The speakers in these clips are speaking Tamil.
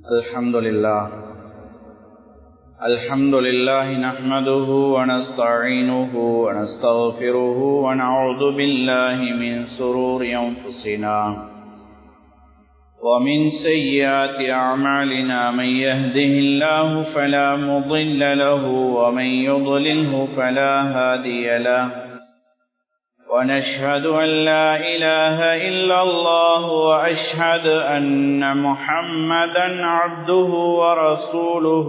الحمد لله نحمده ونستعينه ونستغفره ونعوذ بالله من شرور أنفسنا ومن سيئات أعمالنا من يهده الله فلا مضل له ومن يضلله فلا هادي له ونشهد أن لا إله إلا الله وأشهد أن محمدا عبده ورسوله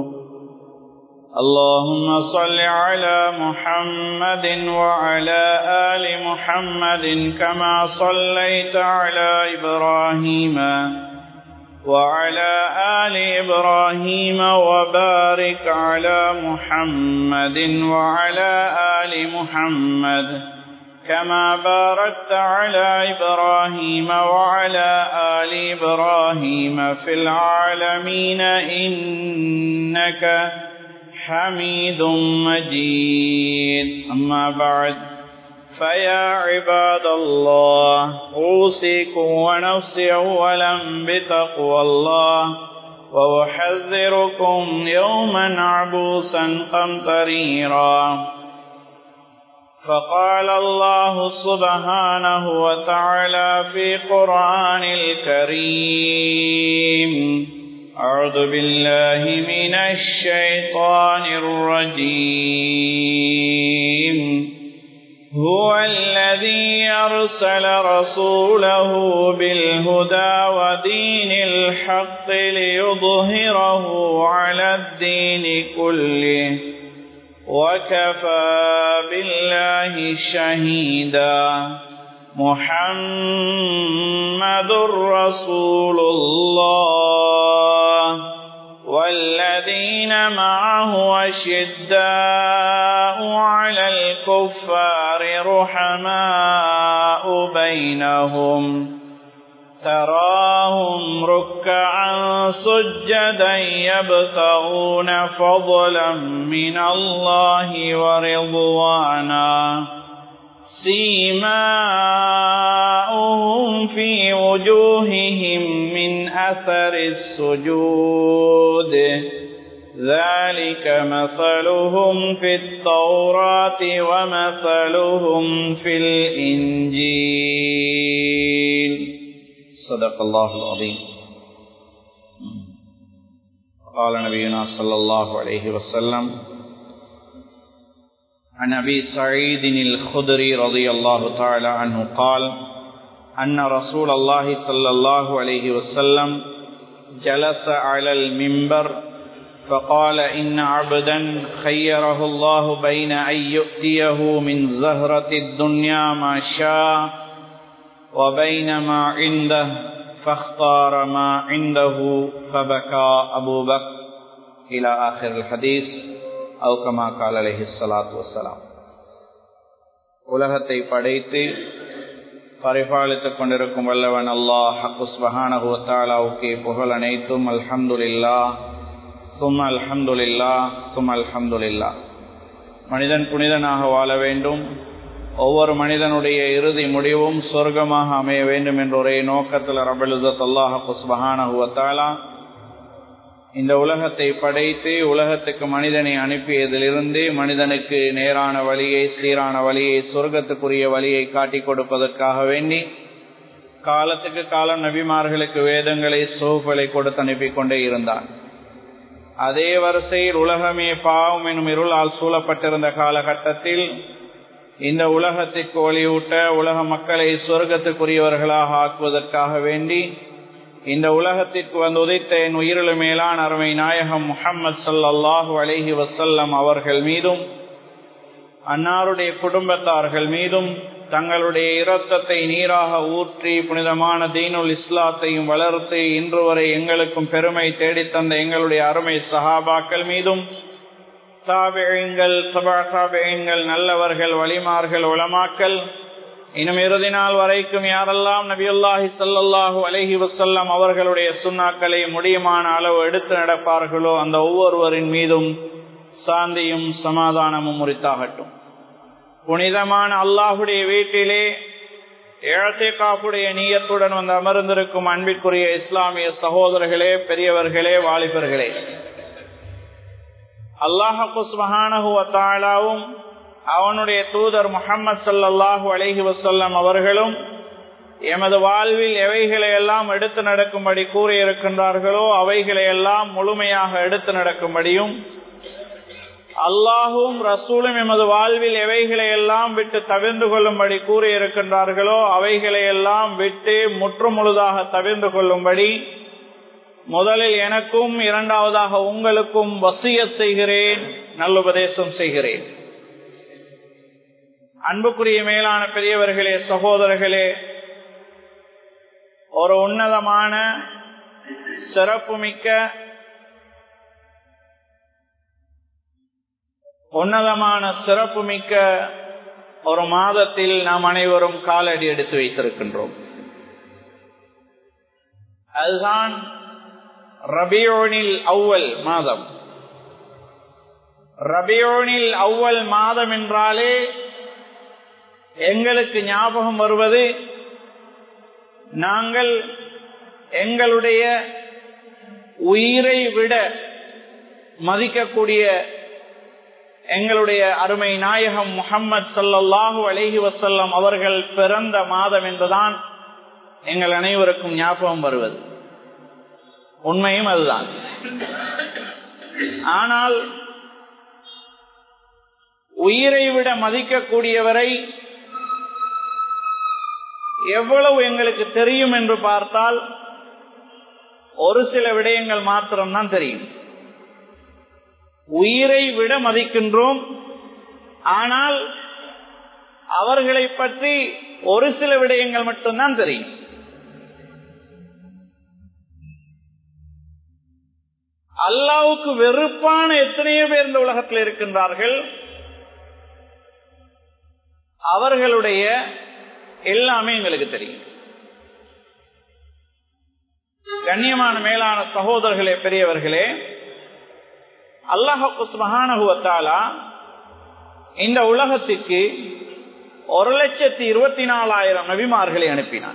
اللهم صل على محمد وعلى آل محمد كما صليت على إبراهيم وعلى آل إبراهيم وبارك على محمد وعلى آل محمد كما باركت على إبراهيم وعلى آل إبراهيم في العالمين إنك حميد مجيد أما بعد فيا عباد الله أوصيكم ونفسي أولا بتقوى الله وأحذركم يوما عبوسا قمطريرا فقال الله سبحانه وتعالى في قرآن الكريم أعوذ بالله من الشيطان الرجيم هو الذي أرسل رسوله بالهدى ودين الحق ليظهره على الدين كله وكفى بالله شهيدا محمد رسول الله والذين معه أشداء على الكفار رحماء بينهم تراهم ركعا سجدا يبتغون فضلا من الله ورضوانا سيماؤهم في وجوههم من أثر السجود ذلك مثلهم في التوراة ومثلهم في الإنجيل صدق الله العظيم. قال نبينا صلى الله عليه وسلم عن أبي سعيد الخدري رضي الله تعالى عنه قال أن رسول الله صلى الله عليه وسلم جلس على المنبر فقال إن عبدا خيره الله بين أن يؤتيه من زهرة الدنيا ما شاء وبين ما عنده فاختار ما عنده فبكى أبو بكر إلى آخر الحديث أو كما قال عليه الصلاة والسلام. உலகத்தை படைத்து பரிபாலித்துக் கொண்டிருக்கும் வல்லவன் அல்லாஹ் சுப்ஹானஹு வ தஆலாவுக்கே புகழ் அனைத்தும். அல்ஹம்துலில்லாஹ் தும்ம அல்ஹம்துலில்லாஹ் தும்ம அல்ஹம்துலில்லாஹ். மனிதன் புனிதனாக வாழ வேண்டும், ஒவ்வொரு மனிதனுடைய இறுதி முடிவும் சொர்க்கமாக அமைய வேண்டும் என்ற ஒரே நோக்கத்தில் ரப்பல் இஸ்ஸத் அல்லாஹ் சுப்ஹானஹு வ தஆலா இந்த உலகத்தை படைத்து உலகத்துக்கு மனிதனை அனுப்பியதிலிருந்து மனிதனுக்கு நேரான வழியை, சீரான வழியை, சொர்க்கத்துக்குரிய வழியை காட்டிக் கொடுப்பதற்காக வேண்டி காலத்துக்கு காலம் நபிமார்களுக்கு வேதங்களை, சூஃபலை கொடுத்து அனுப்பி கொண்டே இருந்தார். அதே வரிசையில் உலகமே பாவம் எனும் இருளால் சூழப்பட்டிருந்த காலகட்டத்தில் இந்த உலகத்திற்கு ஒளியூட்ட, உலக மக்களை சொர்க்கத்துக்குரியவர்களாக ஆக்குவதற்காக வேண்டி இந்த உலகத்திற்கு வந்து உதைத்த என் உயிரிழு மேலான அருமை நாயகம் முஹம்மது ஸல்லல்லாஹு அலைஹி வஸல்லம் அவர்கள் மீதும் அன்னாருடைய குடும்பத்தார்கள் மீதும் தங்களுடைய இரத்தத்தை நீராக ஊற்றி புனிதமான தீனுல் இஸ்லாத்தையும் வளர்த்து இன்று வரை எங்களுக்கும் பெருமை தேடித்தந்த எங்களுடைய அருமை சஹாபாக்கள் மீதும் தாபிஈன்கள், தபா தாபிஈன்கள், நல்லவர்கள், வலிமார்கள், உலமாக்கள், இன்னும் இறுதி நாள் வரைக்கும் யாரெல்லாம் நபியுல்லாஹி ஸல்லல்லாஹு அலைஹி வஸல்லம் அவர்களுடைய சுன்னாக்களை முடியுமான அளவு எடுத்து நடப்பார்களோ அந்த ஒவ்வொருவரின் மீதும் சாந்தியும் சமாதானமும் உரித்தாகட்டும். புனிதமான அல்லாஹுடைய வீட்டிலே இஅ்திகாஃபுடைய நியத்துடன் வந்து அமர்ந்திருக்கும் அன்பிற்குரிய இஸ்லாமிய சகோதரர்களே, பெரியவர்களே, வாலிபர்களே, அல்லாஹ் சுப்ஹானஹு வ தஆலாவும் அவனுடைய தூதர் முஹம்மது ஸல்லல்லாஹு அலைஹி வஸல்லம் அவர்களும் எமது வாழ்வில் எவைகளை எல்லாம் எடுத்து நடக்கும்படி கூறியிருக்கின்றார்களோ அவைகளை எல்லாம் முழுமையாக எடுத்து நடக்கும்படியும், அல்லாஹும் ரசூலும் எமது வாழ்வில் எவைகளை எல்லாம் விட்டு தவிர்ந்து கொள்ளும்படி கூறியிருக்கின்றார்களோ அவைகளை எல்லாம் விட்டு முற்றுமுழுதாக தவிர்ந்து கொள்ளும்படி முதலில் எனக்கும் இரண்டாவதாக உங்களுக்கும் வசியத் செய்கிறேன், நல்லுபதேசம் செய்கிறேன். அன்புக்குரிய மேலான பெரியவர்களே, சகோதரர்களே, ஒரு உன்னதமான சிறப்புமிக்க ஒரு மாதத்தில் நாம் அனைவரும் காலடி எடுத்து வைத்திருக்கின்றோம். அதுதான் ரபியோனில் அவ்வல் மாதம். ரபியோனில் அவ்வல் மாதம் என்றாலே எங்களுக்கு ஞாபகம் வருவது, நாங்கள் எங்களுடைய உயிரை விட மதிக்கக்கூடிய எங்களுடைய அருமை நாயகம் முஹம்மது ஸல்லல்லாஹு அலைஹி வஸல்லம் அவர்கள் பிறந்த மாதம் என்றுதான் எங்கள் அனைவருக்கும் ஞாபகம் வருவது. உண்மையும் அதுதான். ஆனால் உயிரை விட மதிக்கக்கூடியவரை எவ்வளவு எங்களுக்கு தெரியும் என்று பார்த்தால் ஒரு சில விடயங்கள் மாத்திரம்தான் தெரியும். உயிரை விட மதிக்கின்றோம், ஆனால் அவர்களை பற்றி ஒரு சில விடயங்கள் மட்டும்தான் தெரியும். அல்லாஹ்வுக்கு வெறுப்பான எத்தனையோ பேர் இந்த உலகத்தில் இருக்கின்றார்கள். அவர்களுடைய எல்லாமே எங்களுக்கு தெரியும். கண்ணியமான மேலான சகோதரர்களே, பெரியவர்களே, அல்லாஹ் சுப்ஹானஹு வ தஆலா இந்த உலகத்திற்கு 1,24,000 நபிமார்களை அனுப்பினார்.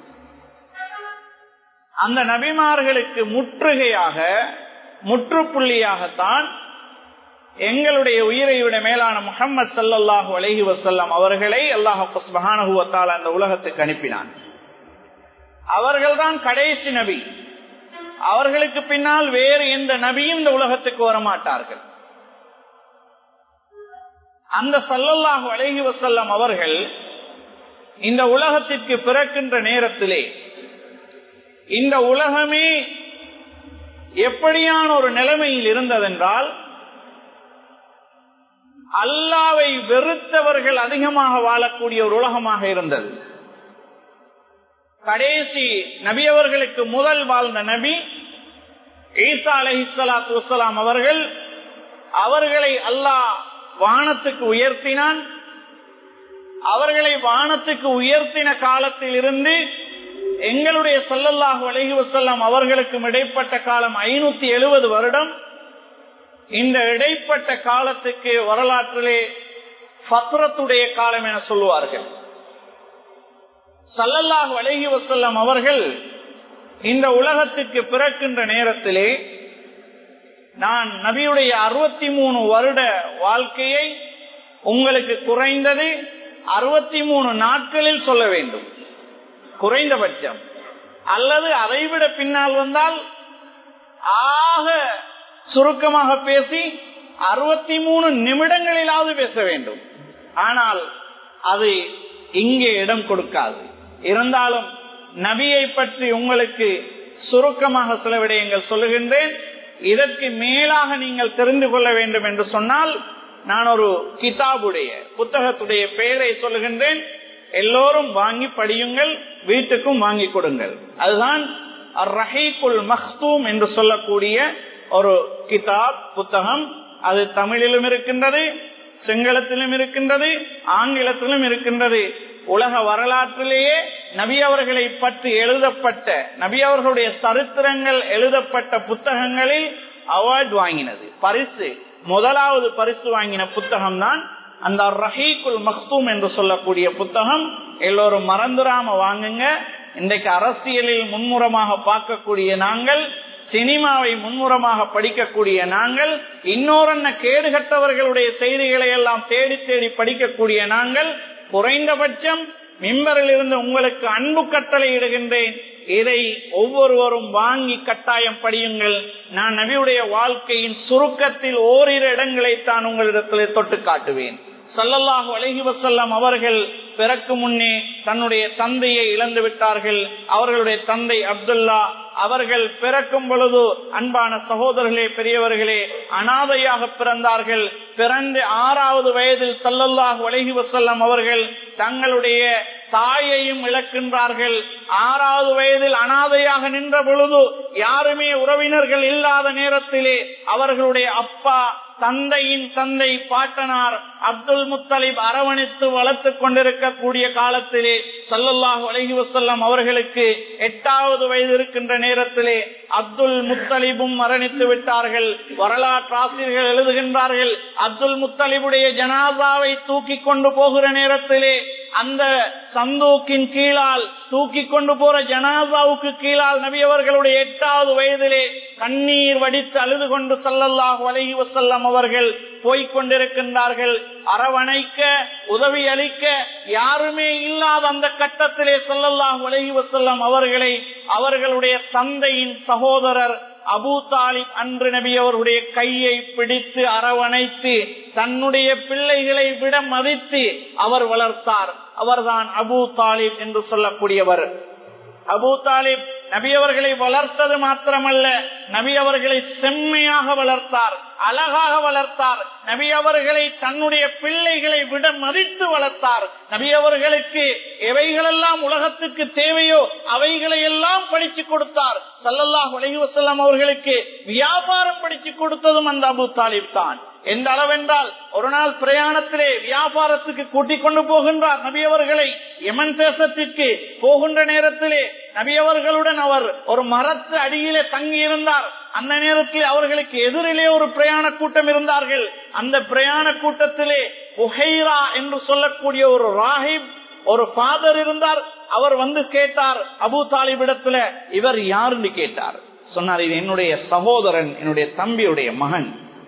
அந்த நபிமார்களுக்கு முற்றுப்புள்ளியாகத்தான் எங்களுடைய உயிரை விட மேலான முஹம்மது ஸல்லல்லாஹு அலைஹி வஸல்லம் அவர்களை அல்லாஹ் சுப்ஹானஹு வ தஆலா அந்த உலகத்துக்கு அனுப்பினான். அவர்கள்தான் கடைசி நபி. அவர்களுக்கு பின்னால் வேறு எந்த நபியும் இந்த உலகத்துக்கு வரமாட்டார்கள். அந்த ஸல்லல்லாஹு அலைஹி வஸல்லம் அவர்கள் இந்த உலகத்திற்கு பிறக்கின்ற நேரத்திலே இந்த உலகமே எப்படியான ஒரு நிலைமையில் இருந்ததென்றால், அல்லாஹ்வை வெறுத்தவர்கள் அதிகமாக வாழக்கூடிய ஒரு உலகமாக இருந்தது. கடைசி நபி அவர்களுக்கு முதல் வாழ்ந்த நபி ஈசா அலைஹிஸ்ஸலாத்து வஸ்ஸலாம் அவர்களை அல்லாஹ் வானத்துக்கு உயர்த்தினான். அவர்களை வானத்துக்கு உயர்த்தின காலத்தில் இருந்து எங்களுடைய ஸல்லல்லாஹு அலைஹி வஸல்லம் அவர்களுக்கும் இடைப்பட்ட காலம் 570 வருடம். இந்த இடைப்பட்ட காலத்துக்கு வரலாற்றிலே ஃபத்ரத்துடைய காலம் என சொல்லுவார்கள். ஸல்லல்லாஹு அலைஹி வஸல்லம் அவர்கள் இந்த உலகத்துக்கு பிறக்கின்ற நேரத்திலே நான் நபியுடைய 63 வருட வாழ்க்கையை உங்களுக்கு குறைந்தது 63 நாட்களில் சொல்ல வேண்டும், குறைந்தபட்சம். அல்லது அதைவிட பின்னால் வந்தால் ஆக சுருக்கமாக பேசி 63 நிமிடங்களிலாவது பேச வேண்டும். ஆனால் அது இங்கே இடம் கொடுக்காது. இருந்தாலும் நபியை பற்றி உங்களுக்கு சுருக்கமாக சில விடயங்கள் சொல்லுகின்றேன். இதற்கு மேலாக நீங்கள் தெரிந்து கொள்ள வேண்டும் என்று சொன்னால் நான் ஒரு புத்தகத்துடைய பெயரை சொல்லுகின்றேன். எல்லோரும் வாங்கி படியுங்கள், வீட்டுக்கும் வாங்கி கொடுங்கள். அதுதான் அர்-ரஹீக்குல் மக்தூம் என்று சொல்லக்கூடிய ஒரு புத்தகம். அது தமிழிலும் இருக்கின்றது, சிங்களத்திலும் இருக்கின்றது, ஆங்கிலத்திலும் இருக்கின்றது. உலக வரலாற்றிலேயே நபி அவர்களை பற்றி எழுதப்பட்ட, நபி அவர்களுடைய சரித்திரங்கள் எழுதப்பட்ட புத்தகங்களில் அவார்டு வாங்கினது, முதலாவது பரிசு வாங்கின புத்தகம் தான் அந்த ரஹீக்குல் மக்தூம் என்று சொல்லக்கூடிய புத்தகம் எல்லோரும் மறந்துடாம வாங்குங்க. இன்றைக்கு அரசியலில் முன்முறமாக பார்க்கக்கூடிய நாங்கள், சினிமாவை முன்முறமாக படிக்கக்கூடிய நாங்கள், இன்னொரு கேடுகட்டவர்களுடைய செய்திகளை எல்லாம் தேடி தேடி படிக்கக்கூடிய நாங்கள், குறைந்தபட்சம் மிம்பரில் இருந்து உங்களுக்கு அன்பு கட்டளை இடுகின்றேன், இதை ஒவ்வொருவரும் வாங்கி கட்டாயம் படியுங்கள். நான் நபியுடைய வாழ்க்கையின் சுருக்கத்தில் ஓரிரு இடங்களைத்தான் உங்களிடத்தில் தொட்டு காட்டுவேன். ஸல்லல்லாஹு அலைஹி வஸல்லம் அவர்கள் பிறக்கு முன்னே தன்னுடைய தந்தையை இழந்து விட்டார்கள். அவர்களுடைய தந்தை அப்துல்லா அவர்கள் பிறக்கும் பொழுது அன்பான சகோதரர்களே, பெரியவர்களே, அனாதையாக பிறந்தார்கள். பிறந்து 6வது வயதில் ஸல்லல்லாஹு அலைஹி வஸல்லம் அவர்கள் தங்களுடைய தாயையும் இழக்கின்றார்கள். 6வது வயதில் அனாதையாக நின்ற பொழுது யாருமே உறவினர்கள் இல்லாத நேரத்திலே அவர்களுடைய அப்பா, தந்தையின் தந்தை, பாட்டனார் அப்துல் முத்தலிப் அரவணைத்து வளர்த்து கொண்டிருக்கக்கூடிய காலத்திலே ஸல்லல்லாஹு அலைஹி வஸல்லம் அவர்களுக்கு 8வது வயது இருக்கின்ற நேரத்திலே அப்துல் முத்தலிபும் மரணித்து விட்டார்கள். வரலாற்று ஆசிரியர்கள் எழுதுகின்றார்கள், அப்துல் முத்தலிபுடைய ஜனாசாவை தூக்கி கொண்டு போகிற நேரத்திலே அந்த சந்தூக்கின் கீழால் தூக்கி கொண்டு போற ஜனாசாவுக்கு கீழால் நபி அவர்களுடைய 8வது வயதிலே கண்ணீர் வடித்து அழுது கொண்டு ஸல்லல்லாஹு அலைஹி வஸல்லம் அவர்கள் போய்கொண்டிருக்கின்றார்கள். அரவணைக்க, உதவி அளிக்க யாருமே இல்லாத அந்த கட்டத்திலே ஸல்லல்லாஹு அலைஹி வஸல்லம் அவர்களை அவர்களுடைய தந்தையின் சகோதரர் அபூ தாலிப் அன்று நபி அவருடைய கையை பிடித்து அரவணைத்து தன்னுடைய பிள்ளைகளை விட மதித்து அவர் வளர்த்தார். அவர்தான் அபூ தாலிப் என்று சொல்லக்கூடியவர். அபூ தாலிப் நபி அவர்களை வளர்த்தது மாத்திரமல்ல, நபி அவர்களை செம்மையாக வளர்த்தார், அழகாக வளர்த்தார். நபி அவர்களை தன்னுடைய பிள்ளைகளை விட மதித்து வளர்த்தார். நபி அவர்களுக்கு எவைகளெல்லாம் உலகத்துக்கு தேவையோ அவைகளை எல்லாம் படிச்சு கொடுத்தார். ஸல்லல்லாஹு அலைஹி வஸல்லம் அவர்களுக்கு வியாபாரம் படிச்சு கொடுத்ததும் அந்த அபூ தாலிப் தான். எந்த அளவென்றால், ஒரு நாள் பிரயாணத்திலே வியாபாரத்துக்கு கூட்டிக் கொண்டு போகின்றார் நபி அவர்களை. யமன் தேசத்திற்கு போகின்ற நேரத்திலே நபி அவர்களுடன் அவர் ஒரு மரத்து அடியிலே தங்கி இருந்தார். அந்த நேரத்தில் அவர்களுக்கு எதிரிலே ஒரு பிரயாண கூட்டம் இருந்தார்கள். அந்த பிரயாண கூட்டத்திலே புஹைரா என்று சொல்லக்கூடிய ஒரு ராஹிப், ஒரு ஃபாதர் இருந்தார். அவர் வந்து கேட்டார் அபூ தாலிபிடத்துல, இவர் யாருன்னு கேட்டார். சொன்னார், இது என்னுடைய சகோதரன், என்னுடைய தம்பியுடைய மகன்.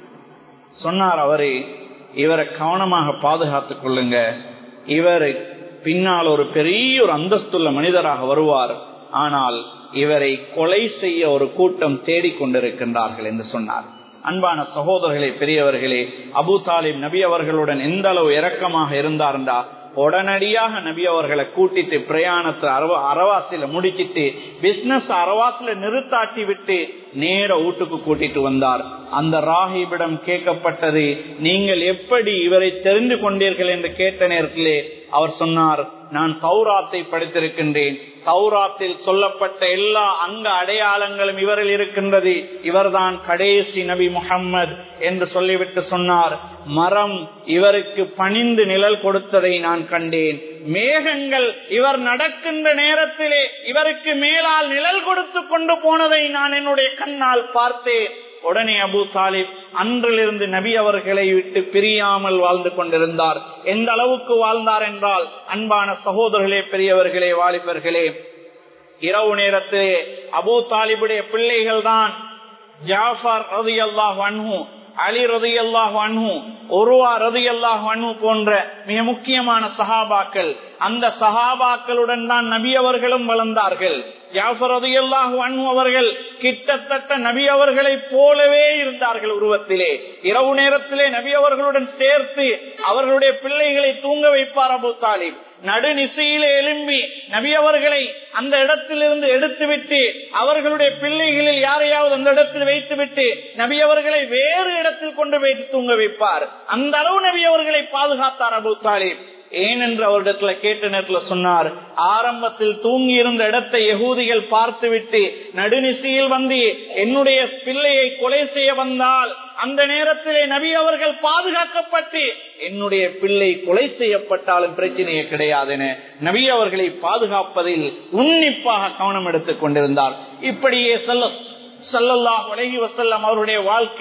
சொன்னார் அவரு, இவரை கவனமாக பாதுகாத்துக் கொள்ளுங்க, இவர் பின்னால் ஒரு பெரிய ஒரு அந்தஸ்துள்ள மனிதராக வருவார், ஆனால் இவரை கொலை செய்ய ஒரு கூட்டம் தேடிக்கொண்டிருக்கின்றார்கள் என்று சொன்னார். அன்பான சகோதரர்களே, பெரியவர்களே, அபூ தாலிப் நபி அவர்களுடன் எந்த அளவு இரக்கமாக இருந்தார் என்றா, உடனடியாக நபி அவர்களை கூட்டிட்டு பிரயாணத்தை அரவாசில முடிச்சிட்டு பிசினஸ் அரவாசில நிறுத்தாட்டி விட்டு நேர வீட்டுக்கு கூட்டிட்டு வந்தார். அந்த ராஹிபிடம் கேட்கப்பட்டது, நீங்கள் எப்படி இவரை தெரிந்து கொண்டீர்கள் என்று கேட்ட நேரத்திலே அவர் சொன்னார், நான் தௌராத்தை படித்திருக்கின்றேன், தௌராத்தில் சொல்லப்பட்ட எல்லா அங்க அடையாளங்களும் இவரில் இருக்கின்றது, இவர்தான் கடைசி நபி முஹம்மது என்று சொல்லிவிட்டு சொன்னார், மரம் இவருக்கு பணிந்து நிழல் கொடுத்ததை நான் கண்டேன், மேகங்கள் இவர் நடக்கின்ற நேரத்திலே இவருக்கு மேலால் நிழல் கொடுத்து கொண்டு போனதை நான் என்னுடைய கண்ணால் பார்த்தேன். உடனே அபூ தாலிப் அன்றிலிருந்து நபி அவர்களை விட்டு பிரியாமல் வாழ்ந்து கொண்டிருந்தார். எந்த அளவுக்கு வாழ்ந்தார் என்றால், அன்பான சகோதரர்களே, பெரியவர்களே, வாலிபர்களே, இரவு நேரத்திலே அபூ தாலிபுடைய பிள்ளைகள் தான் ஜாஃபர் ரலியல்லாஹு அன்ஹு, அலி ரலியல்லாஹு அன்ஹு, உர்வா ரலியல்லாஹு அன்ஹு போன்ற மிக முக்கியமான சஹாபாக்கள். அந்த சஹாபாக்களுடன் தான் நபி அவர்களும் வளர்ந்தார்கள். ஜாஃபர் ரலியல்லாஹு அன்ஹு அவர்கள் கிட்டத்தட்ட நபி அவர்களை போலவே இருந்தார்கள் உருவத்திலே. இரவு நேரத்திலே நபி அவர்களுடன் சேர்த்து அவர்களுடைய பிள்ளைகளை தூங்க வைப்பார் அபூ தாலிப். நடுநிசையிலே எழும்பி நபி அவர்களை அந்த இடத்திலிருந்து எடுத்துவிட்டு அவர்களுடைய பிள்ளைகளில் யாரையாவது அந்த இடத்தில் வைத்துவிட்டு நபி அவர்களை வேறு இடத்தில் கொண்டு வைத்து தூங்க வைப்பார். அந்த அளவு நபி அவர்களை பாதுகாத்தார் அபூ தாலிப். ஏனென்று அவரிடத்துல கேட்ட நேரத்தில் சொன்னார், ஆரம்பத்தில் தூங்கி இருந்த இடத்தை யகூதிகள் பார்த்துவிட்டு நடுநிசையில் வந்து என்னுடைய பிள்ளையை கொலை செய்ய வந்தால் அந்த நேரத்திலே நபி அவர்கள் பாதுகாக்கப்பட்டு என்னுடைய பிள்ளை கொலை செய்யப்பட்டாலும் பிரச்சனையே கிடையாது என நபி அவர்களை பாதுகாப்பதில் உன்னிப்பாக கவனம் எடுத்துக் கொண்டிருந்தார். இப்படியே ஸல்லல்லாஹு அலைஹி வஸல்லம் அவருடைய வாழ்க்கை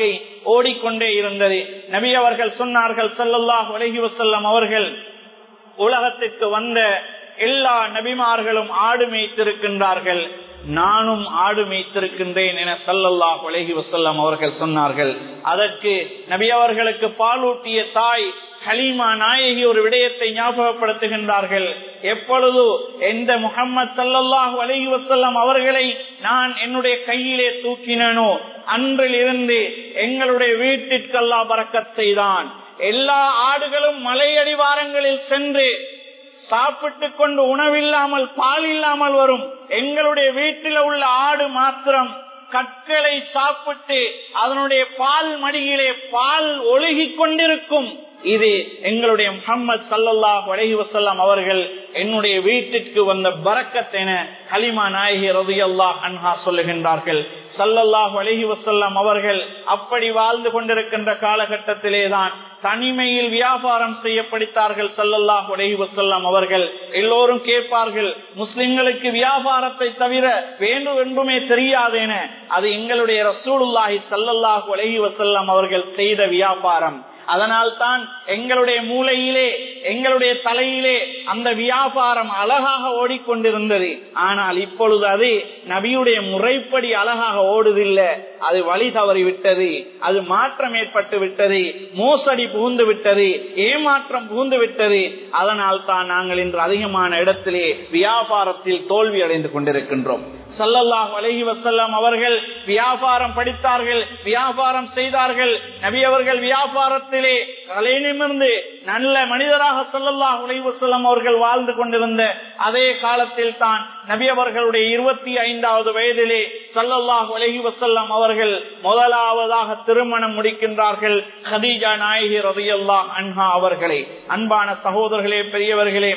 ஓடிக்கொண்டே இருந்தது. நபி அவர்கள் சொன்னார்கள் ஸல்லல்லாஹு அலைஹி வஸல்லம் அவர்கள், உலகத்திற்கு வந்த எல்லா நபிமார்களும் ஆடு மேய்த்திருக்கின்றார்கள், நானும் ஆடு மேய்த்திருக்கின்றேன் என ஸல்லல்லாஹு அலைஹி வஸல்லம் அவர்கள் சொன்னார்கள். அதற்கு நபி அவர்களுக்கு பாலூட்டிய தாய் ஹலீமா நாயகி ஒரு விடயத்தை ஞாபகப்படுத்துகின்றார்கள். எப்பொழுது எந்த முஹம்மது ஸல்லல்லாஹு அலைஹி வஸல்லம் அவர்களை நான் என்னுடைய கையிலே தூக்கினேனோ அன்றில் இருந்து எங்களுடைய வீட்டிற்கு அல்லாஹ் பரக்கத் செய்தான். எல்லா ஆடுகளும் மலையடிவாரங்களில் சென்று சாப்பிட்டு கொண்டு உணவில்லாமல் பால் இல்லாமல் வரும். எங்களுடைய வீட்டில் உள்ள ஆடு மாத்திரம் கற்களை சாப்பிட்டு அதனுடைய பால் மடியிலே பால் ஒழுகிக் கொண்டிருக்கும். இது எங்களுடைய முஹம்மது ஸல்லல்லாஹு அலைஹி வஸல்லம் அவர்கள் என்னுடைய வீட்டிற்கு வந்த பரக்கத் என ஹலீமா நாயகி ரலியல்லாஹு அன்ஹா சொல்லுகின்றார்கள். ஸல்லல்லாஹு அலைஹி வஸல்லம் அவர்கள் அப்படி வாழ்ந்து கொண்டிருக்கின்ற காலகட்டத்திலேதான் தனிமையில் வியாபாரம் செய்ய படித்தார்கள். ஸல்லல்லாஹு அலைஹி வஸல்லம் அவர்கள் எல்லோரும் கேட்பார்கள், முஸ்லிம்களுக்கு வியாபாரத்தை தவிர வேண்டும் என்றுமே தெரியாதேன. அது எங்களுடைய ரசூலுல்லாஹி ஸல்லல்லாஹு அலைஹி வஸல்லம் அவர்கள் செய்த வியாபாரம். அதனால் தான் எங்களுடைய மூளையிலே எங்களுடைய தலையிலே அந்த வியாபாரம் அழகாக ஓடிக்கொண்டிருந்தது. ஆனால் இப்பொழுது அது நபியுடைய முறைப்படி அழகாக ஓடுதில்லை. அது வழி தவறி விட்டது, அது மாற்றம் ஏற்பட்டு விட்டது, மோசடி புகுந்து விட்டது, ஏமாற்றம் புகுந்து விட்டது. அதனால் தான் நாங்கள் இன்று அதிகமான இடத்திலே வியாபாரத்தில் தோல்வி அடைந்து கொண்டிருக்கின்றோம். ஸல்லல்லாஹு அலைஹி வஸல்லம் அவர்கள் வியாபாரம் படித்தார்கள், வியாபாரம் செய்தார்கள். நபி அவர்கள் வியாபாரத்திலே தலைநிமிர்ந்து நல்ல மனிதராக ஸல்லல்லாஹு அலைஹி வஸல்லம் அவர்கள் வாழ்ந்து கொண்டிருந்த அதே காலத்தில் தான் நபி அவர்களுடைய 25வது வயதிலே ஸல்லல்லாஹு அலைஹி வஸல்லம் அவர்கள் முதலாவதாக திருமணம் முடிக்கின்றார்கள் கதீஜா நாயகி ரலியல்லாஹு அன்ஹா அவர்களை. அன்பான சகோதரர்களே, பெரியவர்களே,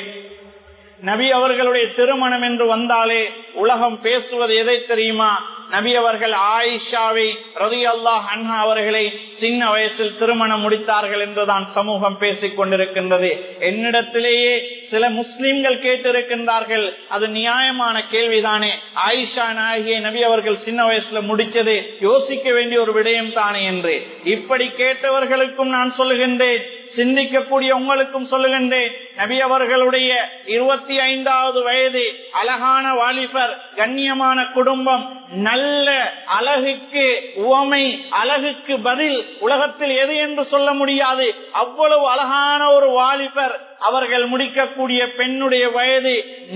நபி அவர்களுடைய திருமணம் என்று வந்தாலே உலகம் பேசுவது எதை தெரியுமா? நபி அவர்கள் ஆயிஷாவை ரலியல்லாஹு அன்ஹா அவர்களை சின்ன வயசில் திருமணம் முடித்தார்கள் என்றுதான் சமூகம் பேசிக் கொண்டிருக்கின்றது. என்னிடத்திலேயே சில முஸ்லிம்கள் கேட்டிருக்கின்றார்கள், அது நியாயமான கேள்விதானே, ஆயிஷா நாயகியை நபி அவர்கள் சின்ன வயசுல முடிச்சது யோசிக்க வேண்டிய ஒரு விடயம் தானே என்று. இப்படி கேட்டவர்களுக்கும் நான் சொல்லுகின்றேன், சிந்திக்கக்கூடிய உங்களுக்கும் சொல்லுகின்றேன், நபி அவர்களுடைய 25வது வயது அழகான வாலிபர், கண்ணியமான குடும்பம், நல்ல அழகுக்கு உவமை, அழகுக்கு பதில் உலகத்தில் எது என்று சொல்ல முடியாது. அவ்வளவு அழகான ஒரு வாலிபர். அவர்கள் முடிக்கக்கூடிய பெண்ணுடைய வயது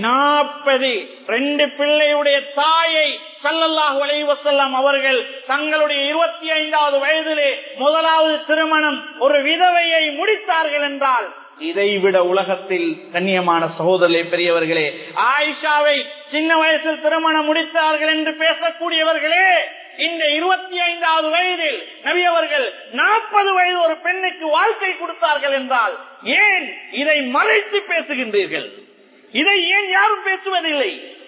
40. 2 பிள்ளையுடைய தாயை ஸல்லல்லாஹு அலைஹி வஸல்லம் அவர்கள் தங்களுடைய 25வது வயதிலே முதலாவது திருமணம் ஒரு விதவையை முடித்தார்கள் என்றால் இதைவிட உலகத்தில் கண்ணியமான சகோதரர்களே, பெரியவர்களே, ஆயிஷாவை சின்ன வயசில் திருமணம் முடித்தார்கள் என்று பேசக்கூடியவர்களே, இந்த 25வது வயதில் நபி அவர்கள் 40 வயது ஒரு பெண்ணுக்கு வாழ்க்கை கொடுத்தார்கள் என்றால் ஏன் இதை மறைத்து பேசுகின்றீர்கள்? இதை ஏன் யாரும் பேசுவதில்லை?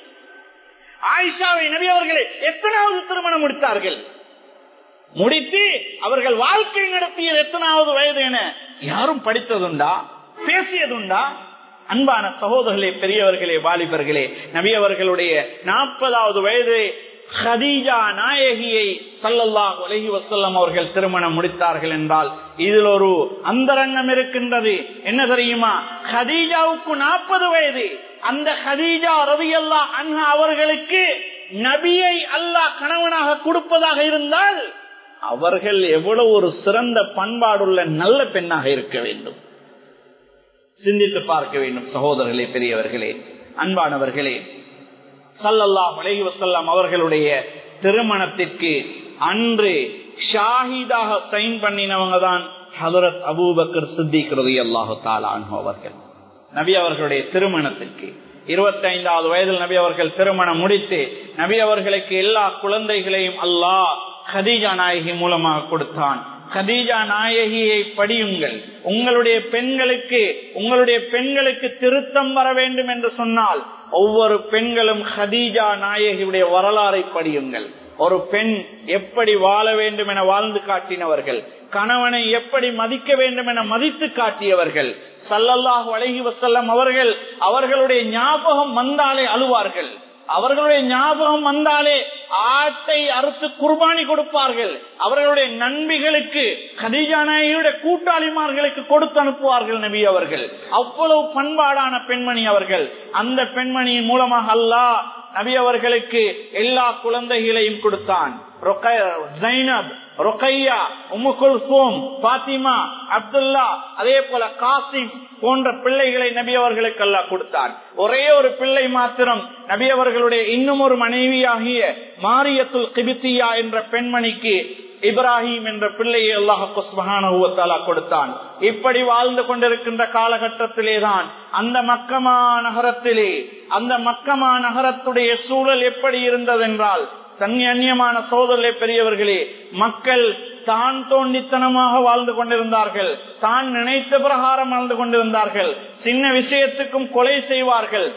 ஆயிஷாவை நபி அவர்களை எத்தனாவது திருமணம் முடித்தார்கள்? முடித்து அவர்கள் வாழ்க்கை நடத்தியது எத்தனாவது வயது என யாரும் படித்ததுண்டா, பேசியதுண்டா? அன்பான சகோதரர்களே, பெரியவர்களே, வாலிபர்களே, நபி அவர்களுடைய 40வது வயது கதீஜா நாயகியை ஸல்லல்லாஹு அலைஹி வஸல்லம் அவர்கள் திருமணம் முடித்தார்கள் என்றால் இதில் ஒரு அந்தரங்கம் இருக்கின்றது. என்ன தெரியுமா? கதீஜாவுக்கு 40 வயது. அந்த கதீஜா ரலியல்லாஹு அன்ஹா அவர்களுக்கு நபியை அல்லாஹ் கணவனாக கொடுப்பதாக இருந்தால் அவர்கள் எவ்வளவு ஒரு சிறந்த பண்பாடுள்ள நல்ல பெண்ணாக இருக்க வேண்டும். சிந்தித்து பார்க்க வேண்டும் சகோதரர்களே, பெரியவர்களே, அன்பானவர்களே. ஸல்லல்லாஹு அலைஹி வஸல்லம் அவர்களுடைய திருமணத்திற்கு அன்று ஷாஹிதாக சைன் பண்ணினவங்க தான் ஹஜ்ரத் அபூபக்கர் சித்திக் ரலியல்லாஹு தஆலா அன்ஹு அவர்கள். நபி அவர்களுடைய திருமணத்திற்கு 25வது வயதில் நபி அவர்கள் திருமணம் முடித்து நபி அவர்களுக்கு எல்லா குழந்தைகளையும் அல்லாஹ் கதீஜா நாயகி மூலமாக கொடுத்தான். கதீஜா நாயகியை படியுங்கள். உங்களுடைய பெண்களுக்கு திருத்தம் வர வேண்டும் என்று சொன்னால் ஒவ்வொரு பெண்களும் கதீஜா நாயகியுடைய வரலாறை படியுங்கள். ஒரு பெண் எப்படி வாழ வேண்டும் என வாழ்ந்து காட்டினவர்கள், கணவனை எப்படி மதிக்க வேண்டும் என மதித்து காட்டியவர்கள். ஸல்லல்லாஹு அலைஹி வஸல்லம் அவர்கள் அவர்களுடைய ஞாபகம் வந்தாலே அழுவார்கள். அவர்களுடைய ஞாபகம் வந்தாலே ஆட்டை அறுத்து குர்பானி கொடுப்பார்கள். அவர்களுடைய நண்பிகளுக்கு, கதீஜா நாயகியுடைய கூட்டாளிமார்களுக்கு கொடுத்து அனுப்புவார்கள் நபி அவர்கள். அவ்வளவு பண்பாடான பெண்மணி அவர்கள். அந்த பெண்மணியின் மூலமாக அல்லாஹ் நபி அவர்களுக்கு எல்லா குழந்தைகளையும் கொடுத்தான். ஜைனப், ருக்கையா, உம்மு குல்சூம், பாத்திமா, அப்துல்லா, அதே போல காசிம் போன்ற பிள்ளைகளை நபி அவர்களுக்கு அல்லாஹ் கொடுத்தான். ஒரே ஒரு பிள்ளை மாத்திரம் நபி அவர்களுடைய இன்னும் ஒரு மனைவியாகிய மாரியத்துல் கிபித்தியா என்ற பெண்மணிக்கு இப்ராஹிம் என்ற பிள்ளையை அல்லாஹ் சுப்ஹானஹு வ தஆலா கொடுத்தான். இப்படி வாழ்ந்து கொண்டிருக்கின்ற காலகட்டத்திலேதான் அந்த மக்கமா நகரத்திலே, அந்த மக்கமா நகரத்துடைய சூழல் எப்படி இருந்ததென்றால், அந்நியமான சோதரே பெரியவர்களே, மக்கள் தான் தோண்டித்தனமாக வாழ்ந்து கொண்டிருந்தார்கள். தான் நினைத்த பிரகாரம் வாழ்ந்து கொண்டிருந்தார்கள். சின்ன விஷயத்துக்கும் கொலை செய்வார்கள்.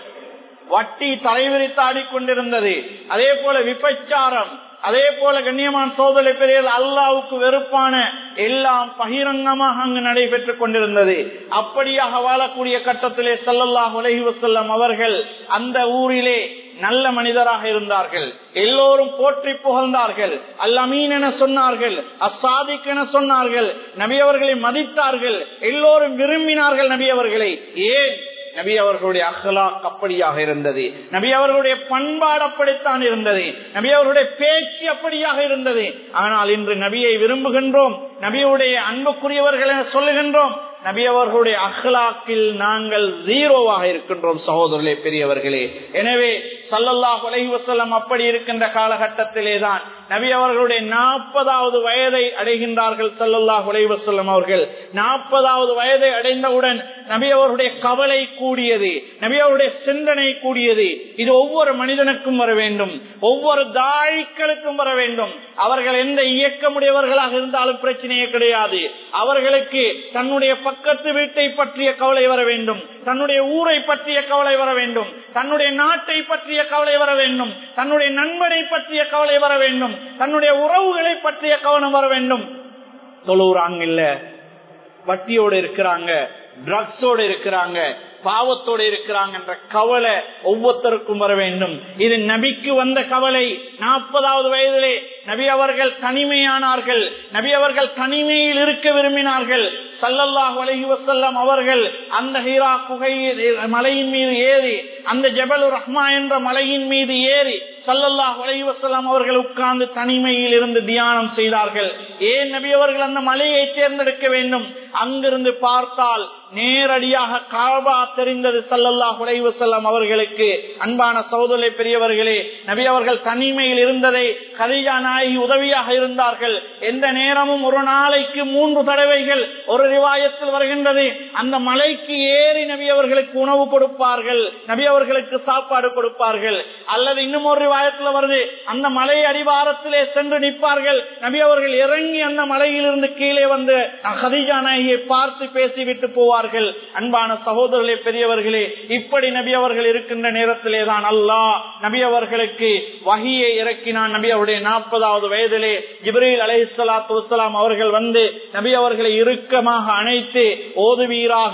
வட்டி தலைவிரித்து ஆடிக்கொண்டிருந்தது. அதே போல விபச்சாரம், அதே போல கண்ணியமான சோதனை பெரியவர் அல்லாவுக்கு வெறுப்பான எல்லாம் பகிரங்கமாக அங்கு நடைபெற்றுக் கொண்டிருந்தது. அப்படியாக வாழக்கூடிய கட்டத்திலே ஸல்லல்லாஹு அலைஹி வஸல்லம் அவர்கள் அந்த ஊரிலே நல்ல மனிதராக இருந்தார்கள். எல்லோரும் போற்றி புகழ்ந்தார்கள். அல் அமீன் என சொன்னார்கள், அஸ்ஸாதிக் என சொன்னார்கள். நபி அவர்களை மதித்தார்கள். எல்லோரும் விரும்பினார்கள் நபி அவர்களை. ஏன்? நபி அவர்களுடைய அஹ்லாக் அப்படியாக இருந்தது. நபி அவர்களுடைய பண்பாடு அப்படித்தான் இருந்தது. நபி அவர்களுடைய பேச்சு அப்படியாக இருந்தது. ஆனால் இன்று நபியை விரும்புகின்றோம், நபியுடைய அன்புக்குரியவர்கள் என சொல்லுகின்றோம். நபி அவர்களுடைய அஹ்லாக்கில் நாங்கள் ஜீரோவாக இருக்கின்றோம் சகோதரர்களே பெரியவர்களே. எனவே ஸல்லல்லாஹு அலைஹி வஸல்லம் அப்படி இருக்கின்ற காலகட்டத்திலே தான் நபி அவர்களுடைய 40வது வயதை அடைகின்றார்கள். ஸல்லல்லாஹு அலைஹி வஸல்லம் அவர்கள் 40வது வயதை அடைந்தவுடன் நபி அவருடைய கவலை கூடியது, நபி அவருடைய சிந்தனை கூடியது. இது ஒவ்வொரு மனிதனுக்கும் வர வேண்டும், ஒவ்வொரு தாய்க்களுக்கும் வர வேண்டும். அவர்கள் எந்த இயக்கமுடையவர்களாக இருந்தாலும் பிரச்சனையே கிடையாது. அவர்களுக்கு தன்னுடைய பக்கத்து வீட்டை பற்றிய கவலை வர வேண்டும், தன்னுடைய ஊரை பற்றிய கவலை வர வேண்டும், தன்னுடைய நாட்டை பற்றிய கவலை வர வேண்டும், தன்னுடைய நண்பனை பற்றிய கவலை வர வேண்டும், தன்னுடைய உறவுகளை பற்றிய கவனம் வர வேண்டும். தொழுறாங்க இல்ல, வட்டியோடு இருக்கிறாங்க, ட்ரக்ஸோடு இருக்கிறாங்க, பாவத்தோடு இருக்கிறாங்க என்ற கவலை ஒவ்வொருத்தருக்கும் வர வேண்டும். இது நபிக்கு வந்த கவலை. 40வது வயதிலே நபி அவர்கள் தனிமையானார்கள். நபி அவர்கள் தனிமையில் இருக்க விரும்பினார்கள். ஸல்லல்லாஹு அலைஹி வஸல்லம் அவர்கள் அந்த ஹீரா குகை மலையின் மீது ஏறி, அந்த ஜபலுர் ரஹ்மா என்ற மலையின் மீது ஏறி ஸல்லல்லாஹு அலைஹி வஸல்லம் அவர்கள் உட்கார்ந்து தனிமையில் இருந்து தியானம் செய்தார்கள். ஏன் நபி அவர்கள் அந்த மலையை தேர்ந்தெடுக்க வேண்டும்? அங்கிருந்து பார்த்தால் நேரடியாக காபா தெரிந்தது ஸல்லல்லாஹு அலைஹி வஸல்லம் அவர்களுக்கு. அன்பான சகோதரர்களே பெரியவர்களே, நபி அவர்கள் தனிமையில் இருந்ததை கதீஜா நாயகி உதவியாக இருந்தார்கள். எந்த நேரமும் ஒரு நாளைக்கு 3 தடவைகள், ஒரு ரிவாயத்தில் வருகின்றது, அந்த மலைக்கு ஏறி நபி அவர்களுக்கு உணவு கொடுப்பார்கள், நபி அவர்களுக்கு சாப்பாடு கொடுப்பார்கள். அல்லது இன்னும் ஒரு ரிவாயத்தில் வருது, அந்த மலை அடிவாரத்திலே சென்று நிற்பார்கள். நபி அவர்கள் இறங்கி அந்த மலையிலிருந்து கீழே வந்து கதீஜா நாயகியை பார்த்து பேசிவிட்டு போவார்கள். அன்பான சகோதரர்களே பெரியவர்களே, இப்படி நபி அவர்கள் இருக்கின்ற நேரத்திலே தான் அல்லாஹ் நபி அவர்களுக்கு வஹியை இறக்கினான். நபி அவருடைய 40வது வயதிலே ஜிப்ரீல் அலைஹிஸ்ஸலாத்து வஸ்ஸலாம் அவர்கள் வந்து நபி அவர்களை இறுக்கமாக அணைத்து ஓதுவீராக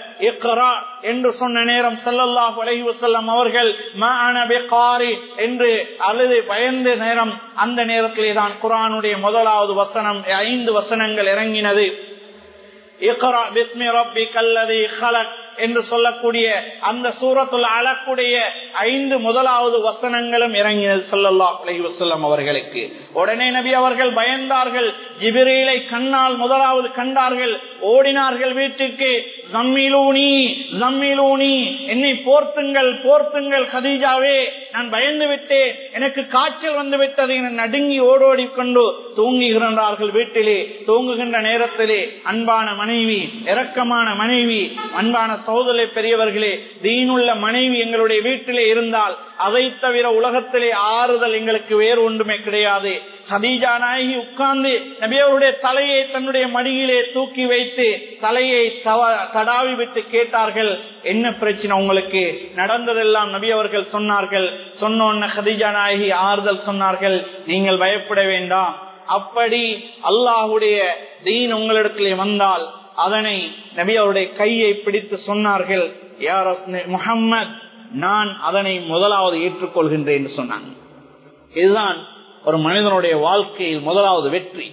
இக்ரா என்று சொன்ன நேரம் ஸல்லல்லாஹு அலைஹி வஸல்லம் அவர்கள் மா அன பிகாரி என்று அழுது பயந்த நேரம், அந்த நேரத்திலே தான் குர்ஆனுடைய முதலாவது வசனம், 5 வசனங்கள் இறங்கினது. இக்ரா பிஸ்மி ரப்பிக்கல்லதீ ஹலக் என்று சொல்லக்கூடிய அந்த சூரத்துல் அலக்குடைய 5 முதலாவது வசனங்களும் இறங்கினது ஸல்லல்லாஹு அலைஹி வஸல்லம் அவர்களுக்கு. உடனே நபி அவர்கள் பயந்தார்கள். ஜிப்ரீலை கண்ணால் முதலாவது கண்டார்கள், ஓடினார்கள் வீட்டுக்கு. ஜம்மிலூனி ஜம்மிலூனி, என்னை போர்த்துங்கள் போர்த்துங்கள் கதீஜாவே, நான் பயந்து விட்டேன், எனக்கு காய்ச்சல் வந்து விட்டது என நடுங்கி ஓடோடி கொண்டு தூங்குகின்றார்கள் வீட்டிலே. தூங்குகின்ற நேரத்திலே அன்பான மனைவி, இரக்கமான மனைவி, அன்பான சகோதரர்களே பெரியவர்களே, தீனுள்ள மனைவி எங்களுடைய வீட்டிலே இருந்தால் அதை தவிர உலகத்திலே ஆறுதல் எங்களுக்கு வேறு ஒன்றுமே கிடையாது. கதீஜா நாயகி உட்கார்ந்து நபி அவருடைய தலையை தன்னுடைய மடியிலே தூக்கி வைத்து தலையை தடாவி விட்டு கேட்டார்கள், என்ன பிரச்சனை உங்களுக்கு? நடந்ததெல்லாம் நபி அவர்கள் சொன்னார்கள். சொன்ன கதீஜா நாயகி ஆறுதல் சொன்னார்கள், நீங்கள் பயப்பட வேண்டாம். அப்படி அல்லாஹுடைய தீன் உங்களிடத்திலே வந்தால் அதனை நபி அவருடைய கையை பிடித்து சொன்னார்கள், யா முஹம்மத் நான் அதனை முதலாவது ஏற்றுக்கொள்கின்றேன் சொன்னாங்க. இதுதான் ஒரு மனிதனுடைய வாழ்க்கையில் முதலாவது வெற்றி.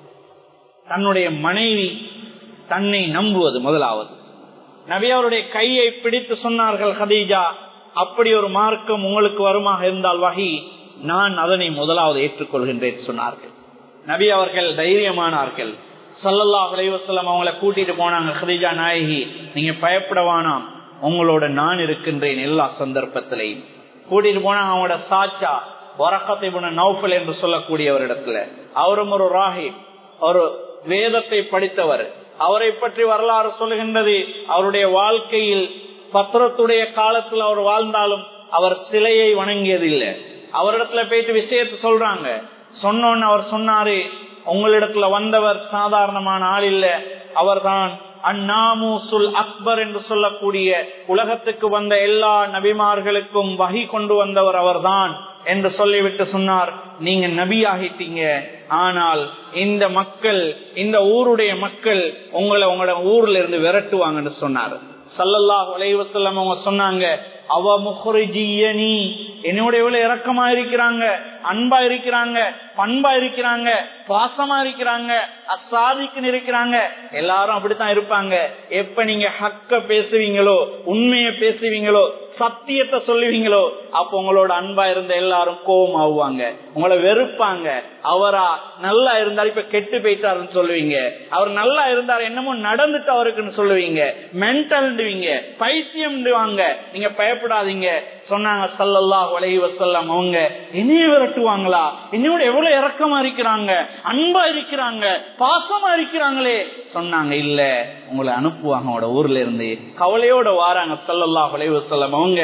தன்னுடைய மனைவி தன்னை நம்புவது முதலாவது. நபி அவருடைய கையை பிடித்து சொன்னார்கள், கதீஜா, அப்படி ஒரு மார்க்கம் உங்களுக்கு வருமாக இருந்தால் வஹி, நான் அதனை முதலாவது ஏற்றுக்கொள்கின்றேன் சொன்னார்கள். நபி அவர்கள் தைரியமானார்கள். ஸல்லல்லாஹு அலைஹி வஸல்லம் அவங்களை கூட்டிட்டு போனாங்க. கதீஜா நாயகி, நீங்க பயப்படவானாம், உங்களோட நான் இருக்கின்றேன் எல்லா சந்தர்ப்பத்திலையும். கூட்டிட்டு போனாங்க. அவங்களோட சாச்சா வரக்கத் இப்னு நௌஃபல் என்று சொல்லக்கூடியவரிடத்துல. அவரும் ஒரு ராஹிப், ஒரு வேதத்தை படித்தவர். அவரை பற்றி வரலாறு சொல்லுகின்றது, அவருடைய வாழ்க்கையில் பத்திரத்துடைய காலத்தில் அவர் வாழ்ந்தாலும் அவர் சிலையை வணங்கியதில்லை. அவரிடத்துல போயிட்டு விஷயத்தை சொல்றாங்க. சொன்னோன்னு அவர் சொன்னாரு, உங்களிடத்துல வந்தவர் சாதாரணமான ஆள் இல்ல, அவர்தான் அந்நாமூசுல் அக்பர் என்று சொல்லக்கூடிய உலகத்துக்கு வந்த எல்லா நபிமார்களுக்கும் வஹி கொண்டு வந்தவர் அவர்தான் என்று சொல்லிவிட்டு சொன்னார், நீங்க நபி ஆகிட்டீங்க, ஆனால் இந்த மக்கள், இந்த ஊருடைய மக்கள் உங்களை உங்களோட ஊர்ல இருந்து விரட்டுவாங்கன்னு சொன்னார். ஸல்லல்லாஹு அலைஹி வஸல்லம் அவங்க சொன்னாங்க, அவ முஹ்ரிஜியனி, என்னோட எவ்வளவு இரக்கமா இருக்கிறாங்க, அன்பா இருக்கிறாங்க, பண்பா இருக்கிறாங்க, பாசமா இருக்கிறாங்க, அசாதிக்குன்னு இருக்கிறாங்க. எல்லாரும் அப்படித்தான் இருப்பாங்க. எப்ப நீங்க ஹக்க பேசுவீங்களோ, உண்மையை பேசுவீங்களோ, சத்தியத்தை சொல்லுவீங்களோ, அப்ப உங்களோட அன்பா இருந்த எல்லாரும் கோபம் ஆகுவாங்க, உங்களை வெறுப்பாங்க. அவரா நல்லா இருந்தாரு, இப்ப கெட்டு போயிட்டாருன்னு சொல்லுவீங்க. அவர் நல்லா இருந்தாரு, என்னமோ நடந்துட்டு அவருக்குன்னு சொல்லுவீங்க. மென்டல்டுவீங்க, பைத்தியம் வாங்க. நீங்க பயப்படாதீங்க சொன்னாங்க ஸல்லல்லாஹு அலைஹி வஸல்லம். அவங்க என்னைய விரட்டுவாங்களா? என்னோட எவ்வளவு இரக்கமா இருக்கிறாங்க, அன்பா இருக்கிறாங்க, பாசமா இருக்கிறாங்களே சொன்னாங்க. இல்ல, உங்களை அனுப்புவாங்க உங்களோட ஊர்ல இருந்து. கவலையோட வாராங்க ஸல்லல்லாஹு அலைஹி வஸல்லம். அவங்க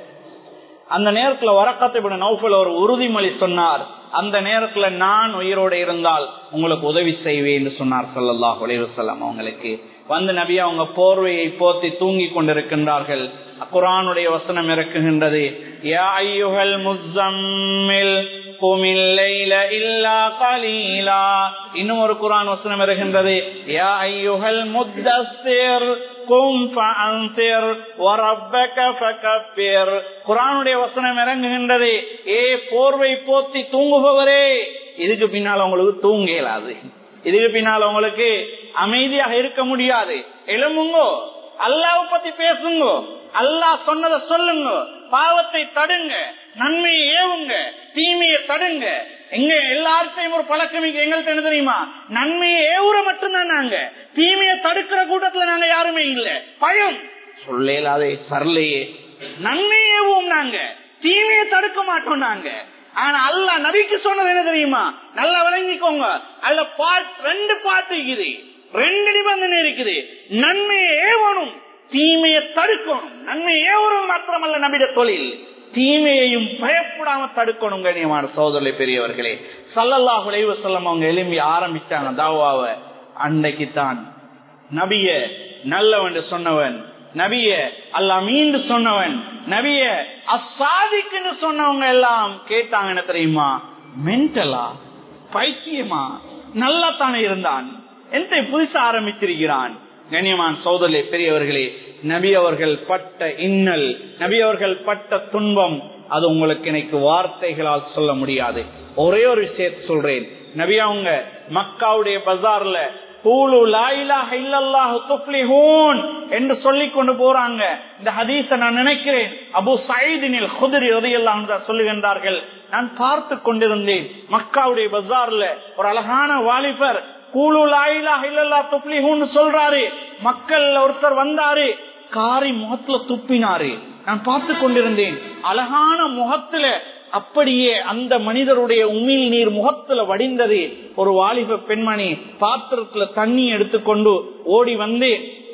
அந்த நேரத்துல வரக்கத் இப்னு நௌஃபல் ஒரு உறுதிமொழி சொன்னார், அந்த நேரத்துல நான் உயிரோட இருந்தால் உங்களுக்கு உதவி செய்வேன் சொன்னார் ஸல்லல்லாஹு அலைஹி வஸல்லம். அவங்களுக்கு வந்து நபி அவங்க போர்வையை போத்தி தூங்கி கொண்டிருக்கின்றார்கள். குர்ஆனுடைய வசனம் இறக்குகின்றது, யா அய்யுஹல் முஸம்மில் குமில் லைல இல்லா கலீலா. இன்னும் ஒரு குர்ஆன் வசனம் இறங்குகின்றது, யா அய்யுஹல் முத்தஸ்ஸிர் கும் ஃபஅன்சிர் வரப்பக ஃபகப்பிர். குர்ஆனுடைய வசனம் இறங்குகின்றது, ஏ போர்வை போத்தி தூங்குபவரே, இதுக்கு பின்னால் உங்களுக்கு தூங்க இயலாது, இதுக்கு பின்னால் உங்களுக்கு அமைதியாக இருக்க முடியாது. எழும்புங்கோ, அல்லாஹ்வை பத்தி பேசுங்க, அல்லாஹ் சொன்னதை சொல்லுங்க, பாவத்தை தடுங்க, நன்மையை ஏவுங்க, தீமையை தடுங்க. எங்க எல்லார்த்தையும் ஒரு பழக்கம் எங்கள்கிட்ட என்ன தெரியுமா? நன்மையை ஏவுற மட்டும்தான் நாங்க, தீமையை தடுக்கிற கூட்டத்துல நாங்க யாருமே இல்ல. பயம் சொல்லலாதே சரலையே, நன்மையை ஏவுவோம் நாங்க, தீமையை தடுக்க மாட்டோம் நாங்க. ஆனா அல்லாஹ் நபிக்கு சொன்னது என்ன தெரியுமா? நல்லா விளங்கிக்கோங்க. அதுல ரெண்டு பாட்டு இருக்குது, ரெண்டு நிபந்தனை இருக்குது. நன்மையை ஏவணும், தீமையை தடுக்கணும். நன்மையை ஏவணும் மாத்திரமல்ல நபிட தொழில், தீமையையும் பயப்படாம தடுக்கணும். கண்ணியமான சகோதரர்களே, பெரியவர்களே, ஸல்லல்லாஹு அலைஹி வஸல்லம் அவங்க எழும்பி ஆரம்பிச்சாங்க தாவாவை. அன்னைக்குத்தான் நபிய நல்லவன் சொன்னவன், நபிய அல்லாஹ் மீண்டு சொன்னவன், நபிய அசாதிக்குன்னு சொன்னவங்க எல்லாம் கேட்டாங்க, என்ன தெரியுமா? மென்டலா, பைத்தியமா? நல்லா தானே இருந்தான், எந்த புதுசா ஆரம்பிச்சிருக்கிறான்? கண்ணியமான சகோதரர்களே, பெரியவர்களே, நபி அவர்கள் பட்ட இன்னல், நபி அவர்கள் பட்ட துன்பம், அது உங்களுக்கு எனக்கு வார்த்தைகளால் சொல்ல முடியாது. ஒரே ஒரு விஷயத்தை சொல்றேன். நபி அவங்க மக்காவுடைய பஜார்ல கூலு லா இலாஹ இல்லல்லாஹு துஃப்லிஹூன் என்று சொல்லிக் கொண்டு போறாங்க. இந்த ஹதீஸை நான் நினைக்கிறேன் அபூ சயீதினில் குத்ரி ரலியல்லாஹு அன்ஹு சொல்லுகின்றார்கள், நான் பார்த்து கொண்டிருந்தேன் மக்காவுடைய பஜார்ல ஒரு அழகான வாலிபர் கூலு லா இலாஹ இல்லல்லாஹு துஃப்லிஹூன் சொல்றாரு. மக்கள் ஒருத்தர் வந்தாரு, காரி முகத்துல துப்பினாரு. நான் பார்த்து கொண்டிருந்தேன். அழகான முகத்துல அப்படியே அந்த மனிதருடைய உமிழ் நீர் முகத்துல வடிந்தது. ஒரு வாலிப பெண்மணி பாத்திரத்துல தண்ணி எடுத்துக்கொண்டு ஓடி வந்து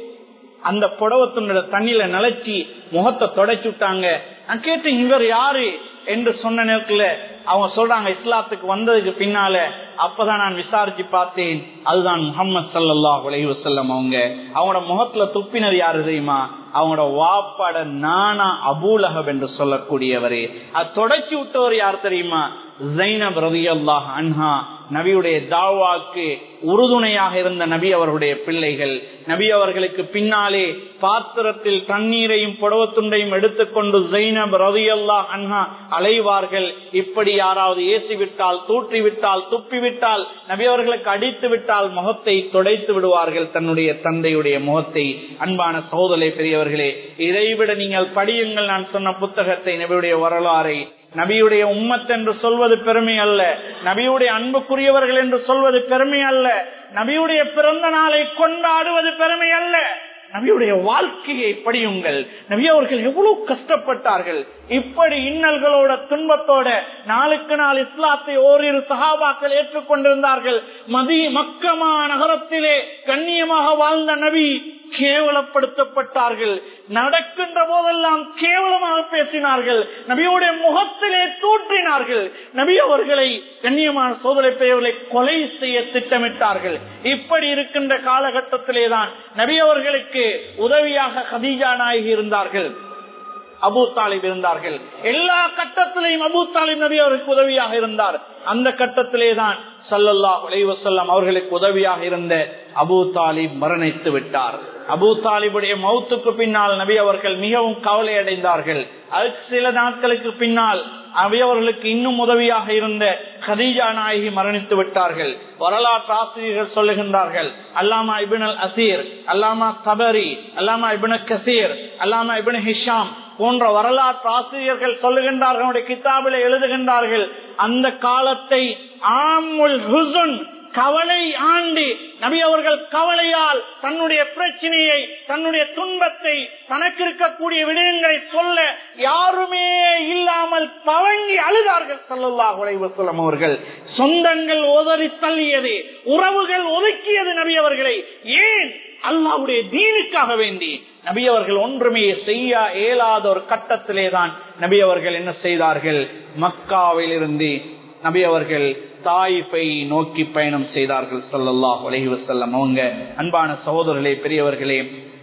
அந்த புடவத்தினுடைய தண்ணியில நிலைச்சி முகத்தை தொடச்சு விட்டாங்க. நான் கேட்டேன், இவர் யாரு என்று சொன்ன நேரத்துல அவங்க சொல்றாங்க, இஸ்லாத்துக்கு வந்ததுக்கு பின்னால. அப்பதான் நான் விசாரிச்சு பார்த்தேன், அதுதான் முஹம்மது ஸல்லல்லாஹு அலைஹி வஸல்லம். அவங்களோட முகத்துல துப்பினர் யாரு தெரியுமா? அவங்களோட வாப்பாட நானா அபூ லஹப் என்று சொல்லக்கூடியவரே. அது தொடச்சி விட்டவர் யார் தெரியுமா? ஸைனப் ரலியல்லாஹு அன்ஹா, நபியுடைய தாவாக்கு உறுதுணையாக இருந்த நபி அவர்களுடைய பிள்ளைகள். நபி அவர்களுக்கு பின்னாலே பாத்திரத்தில் தண்ணீரையும் புடவத்துண்டையும் எடுத்துக்கொண்டு ஸைனப் ரலியல்லாஹு அன்ஹா அலைவார்கள். இப்படி யாராவது ஏசிவிட்டால், தூற்றிவிட்டால், துப்பிவிட்டால், நபி அவர்களுக்கு அடித்து விட்டால் முகத்தை துடைத்து விடுவார்கள், தன்னுடைய தந்தையுடைய முகத்தை. அன்பான சகோதரர்களே, பெரியவர்களே, இதைவிட நீங்கள் படியுங்கள் நான் சொன்ன புத்தகத்தை, நபியுடைய வரலாறை. நபியுடைய உம்மத் என்று சொல்வது பெருமை அல்ல, நபியுடைய அன்புக்குரியவர்கள் என்று சொல்வது பெருமை அல்ல, நபியுடைய பிறந்த நாளை கொண்டாடுவது பெருமை அல்ல. நபியுடைய வாழ்க்கையை படியுங்கள். நபி அவர்கள் எவ்வளவு கஷ்டப்பட்டார்கள். இப்படி இன்னல்களோட துன்பத்தோட நாளுக்கு நாள் இஸ்லாத்தை ஓரிரு சஹாபாக்கள் ஏற்றுக்கொண்டிருந்தார்கள். மக்கமா நகரத்திலே கண்ணியமாக வாழ்ந்த நபி கேவலப்படுத்தப்பட்டார்கள். நடக்கின்ற போதெல்லாம் கேவலமாக பேசினார்கள். நபியுடைய முகத்திலே தூற்றினார்கள். நபி அவர்களை கண்ணியமான சோதனை பெயர்களை கொலை செய்ய திட்டமிட்டார்கள். இப்படி இருக்கின்ற காலகட்டத்திலேதான் நபி அவர்களுக்கு உதவியாக கதீஜா நாயகி இருந்தார்கள், அபூ தாலிப் இருந்தார்கள். எல்லா கட்டத்திலையும் அபூ தாலிப் நபி அவருக்கு உதவியாக இருந்தார். அந்த கட்டத்திலேதான் ஸல்லல்லாஹு அலைஹி வஸல்லம் அவர்களுக்கு உதவியாக இருந்த அபூ தாலிப் மரணித்து விட்டார். அபூ தாலிபுடைய மௌத்துக்கு பின்னால் நபி அவர்கள் மிகவும் கவலை அடைந்தார்கள். அதுக்கு சில நாட்களுக்கு பின்னால் நபி அவர்களுக்கு இன்னும் உதவியாக இருந்த கதீஜா நாயகி மரணித்து விட்டார்கள். வரலாற்று ஆசிரியர்கள் சொல்லுகின்றார்கள், அல்லாமா இப்னு அல் அசீர், அல்லாமா தபரி, அல்லாமா இப்னு கசீர், அல்லாமா இப்னு ஹிஷாம் போன்ற வரலாற்று ஆசிரியர்கள் சொல்லுகின்றார்கள், கிதாபிலே எழுதுகின்றார்கள், அந்த காலத்தை ஆமுல் ஹுஸ்ன், கவலை ஆண்டு, நபி அவர்கள் கவலையால் தன்னுடைய பிரச்சனையை, தன்னுடைய துன்பத்தை, தனக்கு இருக்கக்கூடிய விடயங்களை சொல்ல யாருமே இல்லாமல் தவங்கி அழுதார்கள் ஸல்லல்லாஹு அலைஹி வஸல்லம் அவர்கள். சொந்தங்கள் உதறி தள்ளியது, உறவுகள் ஒதுக்கியது நபி அவர்களை. ஏன்? அல்லாஹ்வுடைய தீனுக்காக வேண்டி. நபி அவர்கள் ஒன்றுமே செய்ய இயலாத ஒரு கட்டத்திலேதான் நபி அவர்கள் என்ன செய்தார்கள்? மக்காவில் இருந்து நபி அவர்கள் தாயிஃபை நோக்கி பயணம் செய்தார்கள் ஸல்லல்லாஹு அலைஹி வஸல்லம் அவங்க. அன்பான சகோதரர்களே, பெரியவர்களே,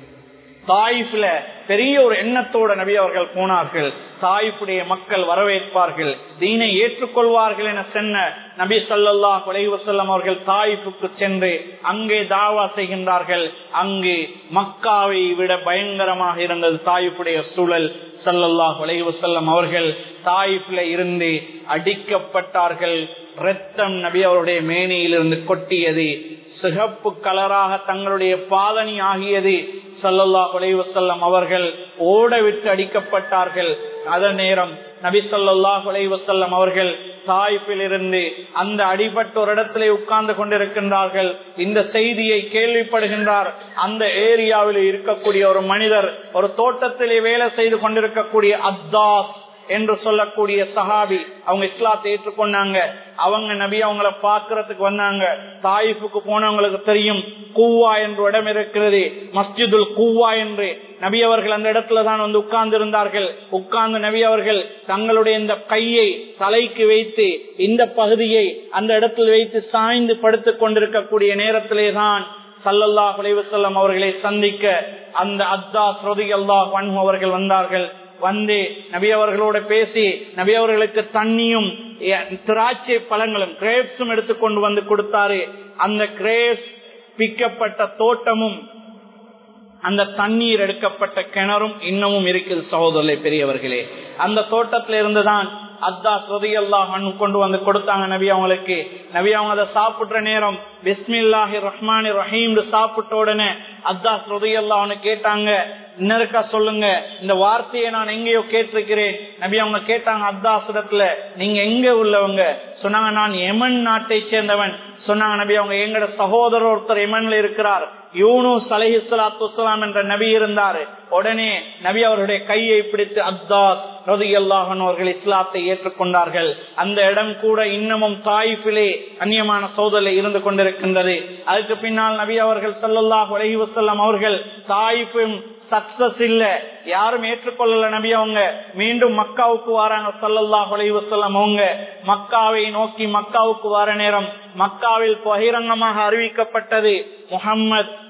தாயிஃப்ல பெரிய ஒரு எண்ணத்தோட நபி அவர்கள் போனார்கள். தாயிஃபுடைய மக்கள் வரவேற்பார்கள், தீனை ஏற்றுக்கொள்வார்கள் என சொன்ன நபி ஸல்லல்லாஹு அலைஹி வஸல்லம் அவர்கள் தாயிஃபுக்கு சென்று அங்கே தாவா செய்கின்றார்கள். அங்கு மக்காவை விட பயங்கரமாக இருந்தது தாயிஃபுடைய சூழல். ஸல்லல்லாஹு அலைஹி வஸல்லம் அவர்கள் தாயிஃப்ல இருந்து அடிக்கப்பட்டார்கள். இரத்தம் நபி அவருடைய மேனியிலிருந்து கொட்டியது. சிகப்பு கலராக தங்களுடைய பாதணி ஆகியது. ஸல்லல்லாஹு அலைஹி வஸல்லம் அவர்கள் ஓடவிட்டு அடிக்கப்பட்டார்கள். அதே நேரம் நபி ஸல்லல்லாஹு அலைஹி வஸல்லம் அவர்கள் தாயிஃபில் இருந்து அந்த அடிபட்ட ஒரு இடத்திலே உட்கார்ந்து கொண்டிருக்கின்றார்கள். இந்த செய்தியை கேள்விப்படுகின்றார். அந்த ஏரியாவில் இருக்கக்கூடிய ஒரு மனிதர், ஒரு தோட்டத்திலே வேலை செய்து கொண்டிருக்கக்கூடிய அத்தாஸ் என்று சொல்லக்கூடிய சஹாபி, அவங்க இஸ்லாத்தை ஏற்றுக்கொண்டாங்க. அவங்க நபி அவங்களை பார்க்கறதுக்கு வந்தாங்க. தாயிஃபுக்கு போனவங்களுக்கு தெரியும், கூவா என்ற இடம் இருக்கிறது, மஸ்ஜிதுல் கூவா என்று. நபி அவர்கள் அந்த இடத்துல தான் வந்து உட்கார்ந்து இருந்தார்கள். உட்கார்ந்து நபி அவர்கள் தங்களுடைய இந்த கையை தலைக்கு வைத்து இந்த பகுதியை அந்த இடத்தில் வைத்து சாய்ந்து படுத்துக் கொண்டிருக்கக்கூடிய நேரத்திலே தான் ஸல்லல்லாஹு அலைஹி வஸல்லம் அவர்களை சந்திக்க அந்த அத்தாஸ் ரலியல்லாஹு அன்ஹு அவர்கள் வந்தார்கள். வந்து நபி அவர்களோட பேசி நபி அவர்களுக்கு தண்ணியும் திராட்சை பழங்களும் கிரேப்ஸும் எடுத்துக்கொண்டு வந்து கொடுத்தாரு. அந்த கிரேப்ஸ் பிக்கப்பட்ட தோட்டமும் அந்த தண்ணீர் எடுக்கப்பட்ட கிணறும் இன்னமும் இருக்குது சகோதரர்களே, பெரியவர்களே. அந்த தோட்டத்தில இருந்துதான் அத்தாஸ் ரலியல்லாஹு அன்ஹு கொண்டு வந்து கொடுத்தாங்க நபி அவங்களுக்கு. நபி அவங்க அதை சாப்பிடுற நேரம் பிஸ்மில்லாஹிர் ரஹ்மானிர் ரஹீம் சாப்பிட்ட உடனே அத்தாஸ் ரலியல்லாஹு அன்ஹு கேட்டாங்க, இன்னருக்கா சொல்லுங்க, இந்த வார்த்தையை நான் எங்கேயோ கேட்டிருக்கிறேன். நபி அவங்க கேட்டாங்க அத்தாஸ் இடத்துல, நீங்க எங்க உள்ளவங்க? சொன்னாங்க, நான் யமன் நாட்டை சேர்ந்தவன். சொன்னாங்க நபி அவங்க, எங்கட சகோதரர் ஒருத்தர் யமன்ல இருக்கிறார், யூனுஸ் அலைஹிஸ்ஸலாத்து வஸ்ஸலாம் என்ற நபி இருந்தாரு. உடனே நபி அவருடைய கையை பிடித்து அத்தாஸ் ரலியல்லாஹு அன்ஹு அவர்கள் இஸ்லாத்தை ஏற்றுக்கொண்டார்கள். அந்த இடம் கூட இன்னமும் தாயிஃபிலே அந்நியமான சோதனை இருந்து கொண்டிருக்கின்றது. அதுக்கு பின்னால் நபி அவர்கள் ஸல்லல்லாஹு அலைஹி வஸல்லம் அவர்கள் தாயிஃபும் சக்சஸ் இல்ல, யாரும் ஏற்றுக்கொள்ளல. நபி அவங்க மீண்டும் மக்காவுக்கு வராங்க. ஸல்லல்லாஹு அலைஹி வஸல்லம் அவங்க மக்காவை நோக்கி மக்காவுக்கு வர நேரம் மக்காவில் பகிரங்கமாக அறிவிக்கப்பட்டது, முஹம்மத்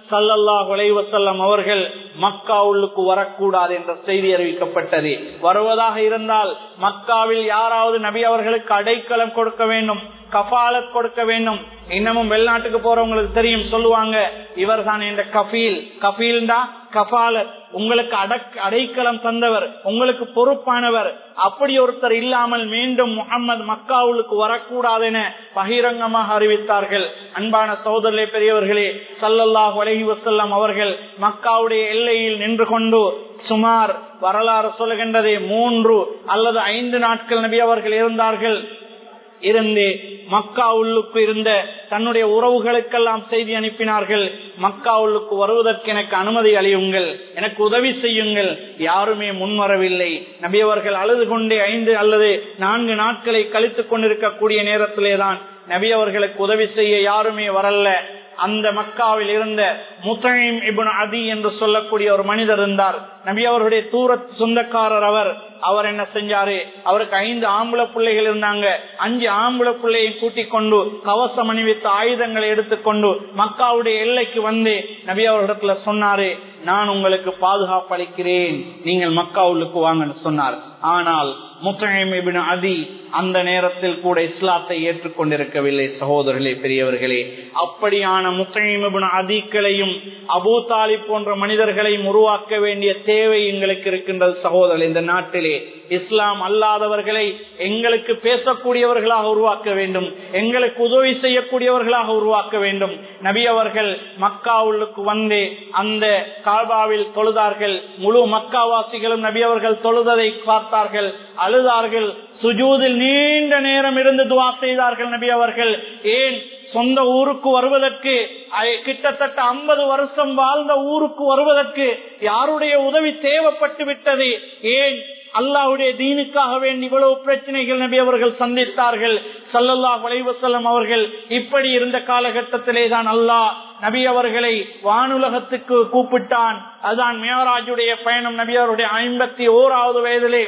ஸல்லல்லாஹு அலைஹி வஸல்லம் அவர்கள் மக்காவுக்கு வரக்கூடாது என்ற செய்தி அறிவிக்கப்பட்டது. வருவதாக இருந்தால் மக்காவில் யாராவது நபி அவர்களுக்கு அடைக்கலம் கொடுக்க வேண்டும், கஃபாலத் கொடுக்க வேண்டும். இன்னமும் வெளிநாட்டுக்கு போறவங்களுக்கு தெரியும், சொல்லுவாங்க இவர் தான் என்ற கஃபீல். கஃபீல்டா கஃபாலத், உங்களுக்கு அடைக்கலம் தந்தவர், உங்களுக்கு பொறுப்பானவர். அப்படி ஒருத்தர் இல்லாமல் மீண்டும் முஹம்மது மக்காவுக்கு வரக்கூடாது என பகிரங்கமாக அறிவித்தார்கள். அன்பான சகோதரர்களே, பெரியவர்களே, ஸல்லல்லாஹு அலைஹி வஸல்லம் அவர்கள் மக்காவுடைய எல்லையில் நின்று கொண்டு சுமார் வரலாறு சொல்கின்றது 3 அல்லது 5 நாட்கள் நபி அவர்கள் இருந்தார்கள். இருந்து மக்காவுக்கு இருந்த தன்னுடைய உறவுகளுக்கெல்லாம் செய்தி அனுப்பினார்கள். மக்காவுக்கு வருவதற்கு எனக்கு அனுமதி அளியுங்கள், எனக்கு உதவி செய்யுங்கள். யாருமே முன்வரவில்லை. நபி அவர்கள் அழுது கொண்டே 5 அல்லது 4 நாட்களை கழித்துக் கொண்டிருக்கக்கூடிய நேரத்திலேதான் நபி அவர்களுக்கு உதவி செய்ய யாருமே வரல. அந்த மக்காவில் இருந்த முத்தைம் இப்னு அதி என்று சொல்லக்கூடிய ஒரு மனிதர் இருந்தார். நபி அவருடைய தூரத் சொந்தக்காரர். அவர் என்ன செஞ்சாரு, அவருக்கு 5 ஆம்பளை பிள்ளைகள் இருந்தாங்க. 5 ஆம்பளை பிள்ளையை கூட்டிக் கொண்டு கவசம் அணிவித்த ஆயுதங்களை எடுத்துக்கொண்டு மக்காவுடைய எல்லைக்கு வந்து நபி அவர்களிடத்துல சொன்னாரு, நான் உங்களுக்கு பாதுகாப்பு அளிக்கிறேன், நீங்கள் மக்காவுக்கு வாங்கன்னு சொன்னார். ஆனால் முத்தைம் இப்னு அதி அந்த நேரத்தில் கூட இஸ்லாத்தை ஏற்றுக்கொண்டிருக்கவில்லை. சகோதரர்களே, பெரியவர்களே, அப்படியான முத்தைம் இப்னு அதிகளையும் அபூ தாலிப் போன்ற மனிதர்களையும் உருவாக்க வேண்டிய தேவை எங்களுக்கு இருக்கின்றது. சகோதரர்கள், இந்த நாட்டிலே இஸ்லாம் அல்லாதவர்களை எங்களுக்கு பேசக்கூடியவர்களாக உருவாக்க வேண்டும், எங்களுக்கு உதவி செய்யக்கூடியவர்களாக உருவாக்க வேண்டும். நபி அவர்கள் மக்காவுக்கு வந்து அந்த காபாவில் தொழுதார்கள். முழு மக்காவாசிகளும் நபி அவர்கள் தொழுததை பார்த்தார்கள், அழுதார்கள். சுஜூதில் நீண்ட நேரம் இருந்து துஆ செய்தார்கள். நபி அவர்கள் ஏன் சொந்த ஊருக்கு வருவதற்கு, கிட்டத்தட்ட 50 வருஷம் வாழ்ந்த ஊருக்கு வருவதற்கு யாருடைய உதவி தேவைப்பட்டு விட்டது? ஏன் அல்லாஹ்வுடைய தீனுக்காக வேண்டி இவ்வளவு பிரச்சனைகள் நபி அவர்கள் சந்தித்தார்கள். ஸல்லல்லாஹு அலைஹி வஸல்லம் அவர்கள் இப்படி இருந்த காலகட்டத்திலே தான் அல்லாஹ் நபி அவர்களை வானுலகத்துக்கு கூப்பிட்டான். அதுதான் மியராஜுடைய பயணம். நபி அவருடைய 51வது வயதிலே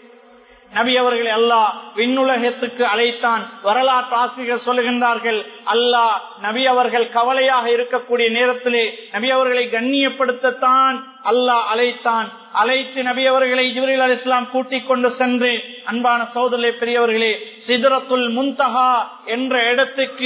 நபி அவர்களை அல்லாஹ் விண்ணுலகத்துக்கு அழைத்தான். வரலாற்று ஆசிரியர் சொல்லுகின்றார்கள், அல்லாஹ் நபி அவர்கள் கவலையாக இருக்கக்கூடிய நேரத்திலே நபி அவர்களை கண்ணியப்படுத்தத்தான் அல்லாஹ் அழைத்தான். அழைத்து நபி அவர்களை ஜிப்ரீல் அலைஹிஸ்ஸலாம் கூட்டிக் கொண்டு சென்று, அன்பான சகோதரர்களே, பெரியவர்களே, சிதறத்துல் முன்தஹா என்ற இடத்துக்கு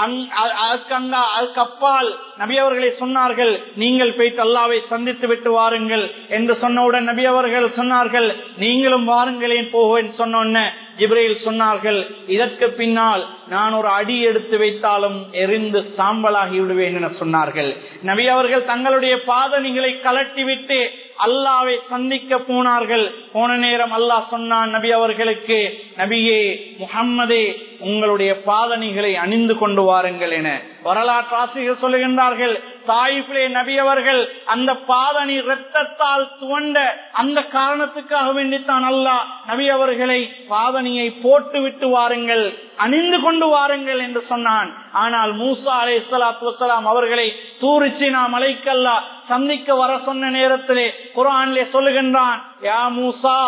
அப்பால் நபி அவர்களை சொன்னார்கள், நீங்கள் போய்ட்டு அல்லாஹ்வை சந்தித்து விட்டு வாருங்கள் என்று சொன்னவுடன் நபி அவர்கள் சொன்னார்கள், நீங்களும் வாருங்களேன் போவேன் சொன்ன ஜிப்ரீல் சொன்னார்கள், இதற்கு பின்னால் நான் ஒரு அடி எடுத்து வைத்தாலும் எரிந்து சாம்பலாகி விடுவேன் என சொன்னார்கள். நபி அவர்கள் தங்களுடைய பாதணிகளை கலட்டிவிட்டு அல்லாஹ்வை சந்திக்க போனார்கள். போன நேரம் அல்லாஹ் சொன்னான் நபி அவர்களுக்கு, நபியே முஹம்மதே, உங்களுடைய பாதணிகளை அணிந்து கொண்டு வாருங்கள் என. வரலாற்று ஆசிரியர் சொல்லுகின்றார்கள், தாயிஃபிலே நபி அவர்கள் அந்த பாதணி இரத்தத்தால் துவண்ட அந்த காரணத்துக்காக வேண்டித்தான் அல்லாஹ் நபி அவர்களை பாதணியை போட்டு விட்டு வாருங்கள், அணிந்து கொண்டு வாருங்கள் என்று சொன்னான். ஆனால் மூசா அலைஹிஸ்ஸலாத்து வஸ்ஸலாம் அவர்களை தூர் சீனா மலைக்கு அல்லாஹ் சந்திக்க வர சொன்ன நேரத்திலே குர்ஆனிலே சொல்லுகின்றான், யா மூசா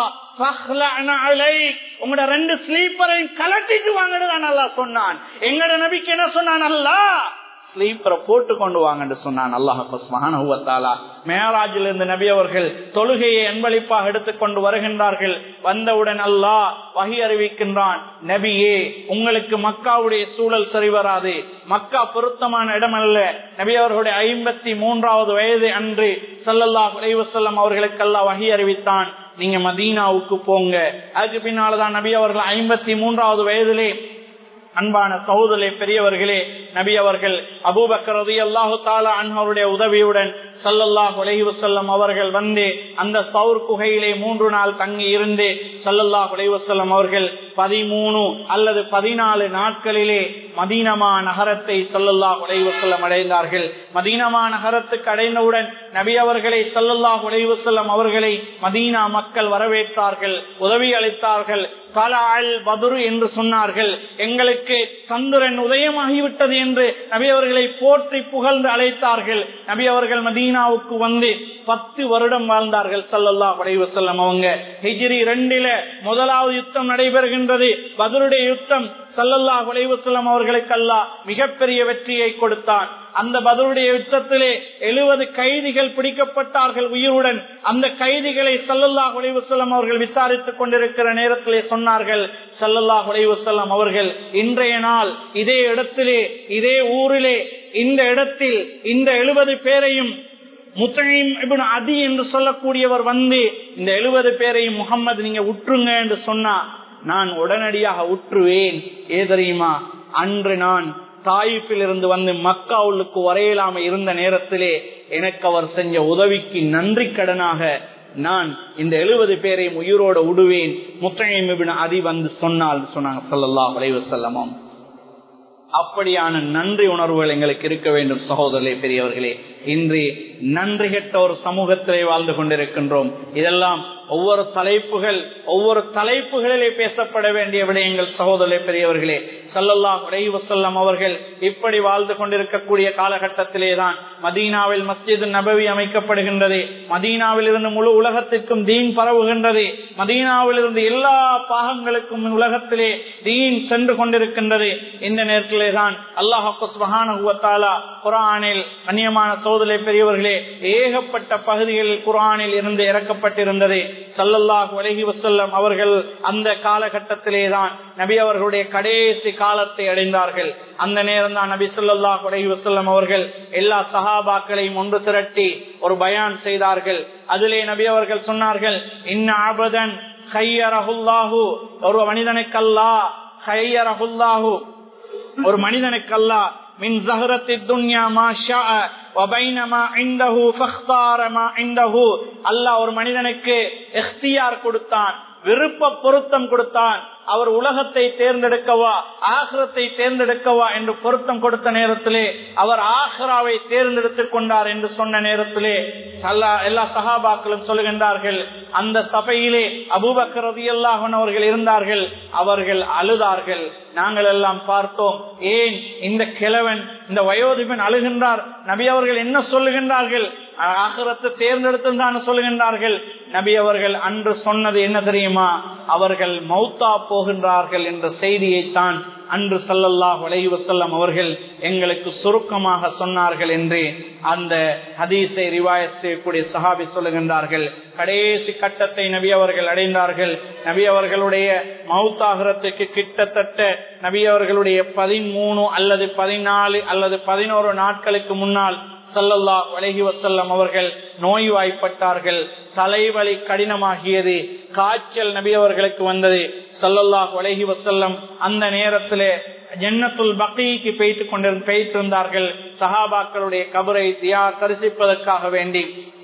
உங்களோட 2 ஸ்லீப்பரையும் கலட்டிட்டு வாங்கன்னு அல்லாஹ் சொன்னான். எங்கட நபிக்கு என்ன சொன்னான் அல்லாஹ்? ஸ்லீப்பரை போட்டு கொண்டு வாங்க சொன்னான். அல்லாஹ் சுப்ஹானஹு வ தஆலா மியராஜில் இருந்து நபி அவர்கள் தொழுகையை அன்பளிப்பாக எடுத்துக்கொண்டு வருகின்றார்கள். வந்தவுடன் அல்லாஹ் வஹி அறிவிக்கின்றான், நபியே, உங்களுக்கு மக்காவுடைய சூழல் சரி வராது, மக்கா பொருத்தமான இடம் அல்ல. நபி அவர்களுடைய 53வது வயது அன்று ஸல்லல்லாஹு அலைஹி வஸல்லம் அவர்களுக்கு அல்லாஹ் வஹி அறிவித்தான், நீங்க மதீனாவுக்கு போங்க. அதுக்கு பின்னால்தான் நபி அவர்கள் 53வது வயதிலே, அன்பான சகோதரர்களே, பெரியவர்களே, நபி அவர்கள் அபூபக்கர் ரலியல்லாஹு தஆலா அன்ஹுடைய உதவியுடன் ஸல்லல்லாஹு அலைஹி வஸல்லம் அவர்கள் வந்து அந்த சௌர் குகையிலே 3 நாள் தங்கி இருந்து ஸல்லல்லாஹு அலைஹி வஸல்லம் அவர்கள் 13 அல்லது 14 நாட்களிலே மதீனா நகரத்தை ஸல்லல்லாஹு அலைஹி வஸல்லம் அடைந்தார்கள். மதீனா நகரத்துக்கு அடைந்தவுடன் நபி அவர்களை ஸல்லல்லாஹு அலைஹி வஸல்லம் அவர்களை மதீனா மக்கள் வரவேற்றார்கள், உதவி அளித்தார்கள். தலஅல் பத்ரு என்று சொன்னார்கள், எங்களுக்கு சந்திரன் உதயமாகிவிட்டது என்று நபி அவர்களை போற்றி புகழ்ந்து அழைத்தார்கள். நபி அவர்கள் மதீனாவுக்கு வந்து 10 வருடம் வாழ்ந்தார்கள் ஸல்லல்லாஹு அலைஹி வஸல்லம். அவங்க ஹிஜ்ரி 2 முதலாவது யுத்தம் நடைபெறுகின்றது, பத்ருடைய யுத்தம். ஸல்லல்லாஹு அலைஹி வஸல்லம் அவர்களுக்கு அல்லாஹ் மிகப்பெரிய வெற்றியை கொடுத்தான். அந்த பத்ருடைய யுத்தத்திலே 70 கைதிகள் பிடிக்கப்பட்டார்கள் உயிருடன். அந்த கைதிகளை ஸல்லல்லாஹு அலைஹி வஸல்லம் அவர்கள் விசாரித்துக் கொண்டிருக்கிற நேரத்திலே சொன்னார்கள் ஸல்லல்லாஹு அலைஹி வஸல்லம் அவர்கள், இன்றைய நாள் இதே இடத்திலே, இதே ஊரிலே, இந்த இடத்தில் இந்த 70 பேரையும் முத்தஈம் இப்னு அதி என்று சொல்லக்கூடியவர் வந்து இந்த 70 பேரையும் முஹம்மது நீங்க உற்றுங்க என்று சொன்னா நான் உடனடியாக உற்றுவேன். தெரியுமா, அன்று நான் தாயிப்பில் இருந்து வந்து மக்காவுக்கு வரையிலாம இருந்த நேரத்திலே எனக்கு அவர் செஞ்ச உதவிக்கு நன்றி கடனாக நான் இந்த 70 பேரையும் உயிரோடு விடுவேன். முத்தஈம் இப்னு அதி வந்து சொன்னாங்க ஸல்லல்லாஹு அலைஹி வஸல்லம். அப்படியான நன்றி உணர்வுகள் எங்களுக்கு இருக்க வேண்டும் சகோதரர்களே, பெரியவர்களே. இன்று நன்றி கெட்ட ஒரு சமூகத்திலே வாழ்ந்து கொண்டிருக்கின்றோம். இதெல்லாம் ஒவ்வொரு தலைப்புகளிலே பேசப்பட வேண்டிய விடயங்கள் சகோதரர்களே, பெரியவர்களே. ஸல்லல்லாஹு அலைஹி வஸல்லம் அவர்கள் இப்படி வாழ்ந்து கொண்டிருக்கக்கூடிய காலகட்டத்திலே தான் மதீனாவில் மஸ்ஜித் நபவி அமைக்கப்படுகின்றது. மதீனாவில் இருந்து முழு உலகத்திற்கும் தீன் பரவுகின்றது. மதீனாவில் இருந்து எல்லா பாகங்களுக்கும் உலகத்திலே தீன் சென்று கொண்டிருக்கின்றது. இந்த நேரத்திலே தான் அல்லாஹ் சுப்ஹானஹு வ தஆலா குர்ஆனில், கண்ணியமான சகோதரர்களே, பெரியவர்களே, ஏகப்பட்ட பகுதிகளில் குர்ஆனில் இருந்து இறக்கப்பட்டிருந்தது. ஸல்லல்லாஹு அலைஹி வஸல்லம் அவர்கள் அந்த காலகட்டத்திலே தான் நபி அவர்களுடைய கடைசி காலத்தை அடைந்தார்கள். அந்த நேரம் தான் நபி ஸல்லல்லாஹு அலைஹி வஸல்லம் அவர்கள் எல்லா சஹாபாக்களையும் ஒன்று திரட்டி ஒரு பயான் செய்தார்கள். அதிலே நபி அவர்கள் சொன்னார்கள், இன்ன அபதன் கையரஹுல்லாஹு, ஒரு மனிதனுக்கல்லாஹ் கையரஹுல்லாஹு, ஒரு மனிதனுக்கல்லாஹ் மின் ஸஹரத்தி துன்யா மா ஷாஅ வ பைனமா இன்தஹு ஃபக்தார மா இன்தஹு, அல்லாஹ் ஒரு மனிதனுக்கு இக்தியார் கொடுத்தான், விருப்ப பொருத்தம் கொடுத்தான். அவர் உலகத்தை தேர்ந்தெடுக்கவா ஆகிரத்தை தேர்ந்தெடுக்கவா என்று பொருத்தம் கொடுத்த நேரத்திலே அவர் ஆகிராவை தேர்ந்தெடுத்துக் கொண்டார் என்று சொன்ன நேரத்திலே எல்லா சஹாபாக்களும் சொல்லுகின்றார்கள், அந்த சபையிலே அபூபக்கர் ரலியல்லாஹு அன்ஹு அவர்கள் இருந்தார்கள். அவர்கள் அழுதார்கள். நாங்கள் எல்லாம் பார்த்தோம், ஏன் இந்த கிழவன், இந்த வயோதிபன் அழுகின்றார்? நபி அவர்கள் என்ன சொல்லுகின்றார்கள்? ஆகிரத்தை தேர்ந்தெடுத்து சொல்லுகின்றார்கள். நபி அவர்கள் அன்று சொன்னது என்ன தெரியுமா? அவர்கள் மௌத்தா போகின்றார்கள் என்ற செய்தியை தான் அன்று ஸல்லல்லாஹு அலைஹி வஸல்லம் அவர்கள் எங்களுக்கு சுருக்கமாக சொன்னார்கள் என்று அந்த ஹதீஸை ரிவாயத் செய்யக்கூடிய சஹாபி சொல்லுகின்றார்கள். கடைசி கட்டத்தை நபி அவர்கள் அடைந்தார்கள். நபி அவர்களுடைய மௌத்தாகிறதுக்கு கிட்டத்தட்ட நபி அவர்களுடைய 13 அல்லது 14 அல்லது 11 நாட்களுக்கு முன்னால் ஸல்லல்லாஹு அலைஹி வஸல்லம் அவர்கள் நோய்வாய்ப்பட்டார்கள். தலைவலி கடினமாகியது, காய்ச்சல் நபி அவர்களுக்கு வந்தது. ஸல்லல்லாஹு அலைஹி வஸல்லம் அந்த நேரத்திலே ஜன்னத்துல் பகீக்கு பெய்திருந்தார்கள். சஹாபாக்களுடைய கபரை தரிசிப்பதற்காக வேண்டி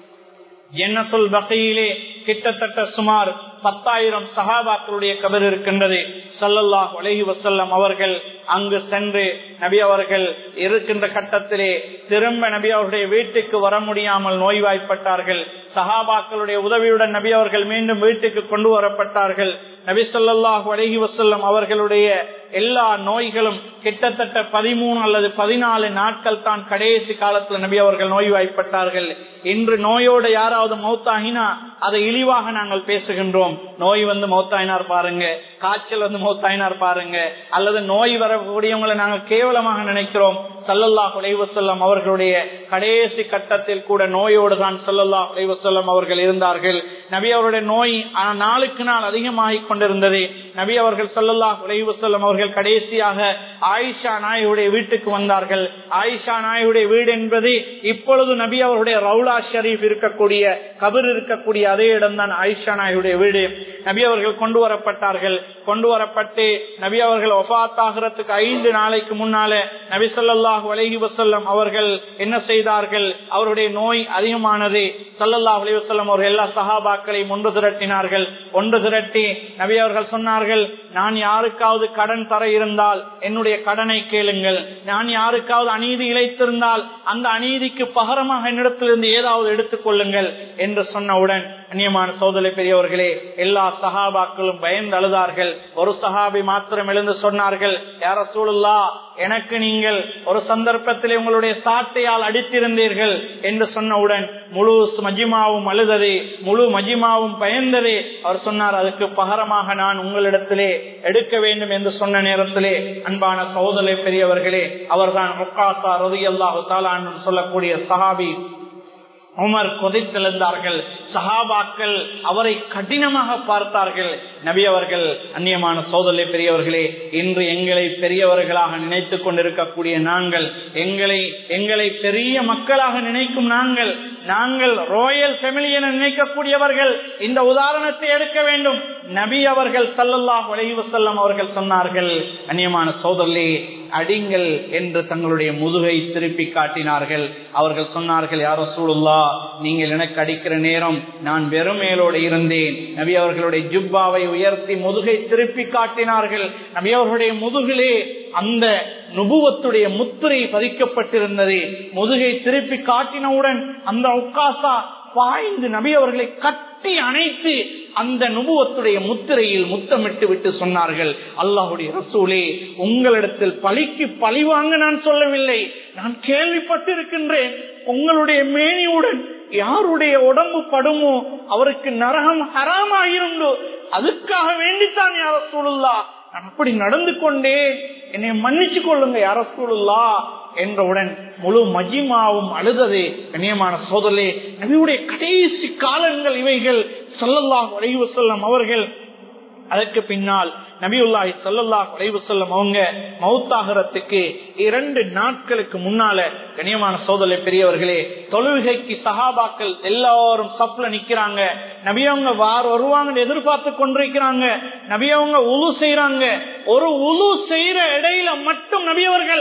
ஜன்னத்துல் பகீயிலே கிட்டத்தட்ட சுமார் 10,000 சஹாபாக்களுடைய கபர் இருக்கின்றது. ஸல்லல்லாஹு அலைஹி வஸல்லம் அவர்கள் அங்கு சென்று நபி அவர்கள் இருக்கின்ற கட்டத்திலே திரும்ப நபி அவருடைய வீட்டுக்கு வர முடியாமல் நோய்வாய்ப்பட்டார்கள். சஹாபாக்களுடைய உதவியுடன் நபி அவர்கள் மீண்டும் வீட்டுக்கு கொண்டு வரப்பட்டார்கள். நபி ஸல்லல்லாஹு அலைஹி வஸல்லம் அவர்களுடைய எல்லா நோய்களும் கிட்டத்தட்ட 13 அல்லது 14 நாட்கள் தான் கடைசி காலத்தில் நபி அவர்கள் நோய்வாய்ப்பட்டார்கள். இன்று நோயோடு யாராவது மௌத்தாகினா அதை இழிவாக நாங்கள் பேசுகின்றோம். நோய் வந்து மௌத்தாயினார் பாருங்க, காய்ச்சல் வந்து மௌத்தாயினார் பாருங்க, அல்லது நோய் வரக்கூடியவங்களை நாங்கள் கேவலமாக நினைக்கிறோம். ஸல்லல்லாஹு அலைஹி வஸல்லம் அவர்களுடைய கடைசி கட்டத்தில் கூட நோயோடு தான் ஸல்லல்லாஹு அலைஹி வஸல்லம் அவர்கள் இருந்தார்கள். நபி அவருடைய நோய் நாளுக்கு நாள் அதிகமாகிக் கொண்டிருந்தது. நபி அவர்கள் ஸல்லல்லாஹு அலைஹி வஸல்லம் அவர்கள் கடைசியாக ஆயிஷா நாயுடைய வீட்டுக்கு வந்தார்கள். ஆயிஷா நாயுடைய வீடு என்பது இப்பொழுது நபி அவருடைய ரவுலா ஷரீப் இருக்கக்கூடிய கபர் இருக்கக்கூடிய அதே இடம்தான் ஆயிஷா நாயுடைய வீடு. நபி அவர்கள் கொண்டு வரப்பட்டார்கள். கொண்டு வரப்பட்டு நபி அவர்கள் வஃபாத் ஆகிறதுக்கு 5 நாளைக்கு முன்னாலே நபி ஸல்லல்லாஹு அலைஹி வஸல்லம் அவர்கள் என்ன செய்தார்கள்? அவருடைய நோய் அதிகமானது. ஸல்லல்லாஹு அலைஹி வஸல்லம் அவர்கள் எல்லா சஹாபாக்களையும் ஒன்று திரட்டினார்கள். ஒன்று திரட்டி நபி அவர்கள் சொன்னார்கள், நான் யாருக்காவது கடன் தர இருந்தால் என்னுடைய கடனை கேளுங்கள். நான் யாருக்காவது அநீதி இழைத்திருந்தால் அந்த அநீதிக்கு பகரமாக என்னிடத்திலிருந்து ஏதாவது எடுத்துக் கொள்ளுங்கள் என்று சொன்னவுடன் கண்ணியமான சகோதரர்களே, பெரியவர்களே, எல்லா சஹாபாக்களும் பயந்து அழுதார்கள். ஒரு சஹாபி மாத்திரம் எழுந்து சொன்னார்கள், யா ரசூலுல்லாஹ், எனக்கு நீங்கள் ஒரு சந்தர்ப்பத்திலே உங்களுடைய சாட்டையால் அடித்திருந்தீர்கள் என்று சொன்னவுடன் முழு மஜ்மாவும் அழுதது, முழு மஜ்மாவும் பயந்தது. அவர் சொன்னார், அதுக்கு பகரமாக நான் உங்களிடத்திலே எடுக்க வேண்டும் என்று சொன்ன நேரத்திலே அன்பான சகோதரர்களே பெரியவர்களே, அவர்தான் உக்காசா ரலியல்லாஹு தஆலா அன்ஹு சொல்லக்கூடிய சஹாபி. உமர் கொதித்தெழுந்தார்கள். சஹாபாக்கள் அவரை கடினமாக பார்த்தார்கள். நபி அவர்கள், அந்நியமான சகோதரர்களே பெரியவர்களே, இன்று எங்களை பெரியவர்களாக நினைத்துக் கொண்டிருக்கக்கூடிய நாங்கள், எங்களை பெரிய மக்களாக நினைக்கும் நாங்கள் ராயல் ஃபேமிலி என நினைக்கக்கூடியவர்கள் இந்த உதாரணத்தை எடுக்க வேண்டும். நபி அவர்கள் ஸல்லல்லாஹு அலைஹி வஸல்லம் அவர்கள் சொன்னார்கள், அந்நியமான சகோதரர்களே, அடிங்கள் என்று தங்களுடைய முதுகை திருப்பி காட்டினார்கள். அவர்கள் சொன்னார்கள், யா ரசூலுல்லாஹ், நீங்கள் எனக்கு அடிக்கிற நேரம் நான் வெறும் மேலோடு இருந்தேன். நபி அவர்களுடைய ஜுப்பாவை உயர்த்தி முதுகை திருப்பி காட்டினார்கள். நபி அவர்களுடைய முதுகிலே அந்த நுபுவத்துடைய முத்திரை பதிக்கப்பட்டிருந்தது. முதுகை திருப்பி காட்டினவுடன் அந்த உக்காசா பாய்ந்து நபி அவர்களை கட்டி அணைத்து அந்த நுபுவத்துடைய முத்திரையில் முத்தமிட்டு விட்டு சொன்னார்கள், அல்லாஹ்வுடைய ரசூலே, உங்களிடத்தில் பழிக்கு பழி வாங்க நான் சொல்லவில்லை. நான் கேள்விப்பட்டிருக்கின்றேன், உங்களுடைய மேனியுடன் யாருடைய உடம்பு படுமோ அவருக்கு நரகம் ஹராமாயிருந்தோ, அதுக்காக வேண்டித்தான் யா ரசூலுல்லாஹ் நான் அப்படி நடந்து கொண்டே, என்னை மன்னிச்சு கொள்ளுங்க யா ரசூலுல்லாஹ் என்றவுடன் முழு மஜ்மாவும் அழுதது. கண்ணியமான சகோதரர்களே, நபியுடைய கடைசி காலங்கள் இவைகள். ஸல்லல்லாஹு அலைஹி வஸல்லம் அவர்கள் அதற்கு பின்னால் நபியுல்லாஹி ஸல்லல்லாஹு அலைஹி வஸல்லம் அவங்க மௌத்தாகிறதுக்கு 2 நாட்களுக்கு முன்னால, கண்ணியமான சகோதரர்களே பெரியவர்களே, தொழுகைக்கு சஹாபாக்கள் எல்லாரும் சப்ல நிக்கிறாங்க. நபி அவங்க வருவாங்க எதிர்பார்த்து கொண்டிருக்கிறாங்க. நபி அவங்க உது செய்யறாங்க. ஒரு உது செய்யற இடையில மட்டும் நபி அவர்கள்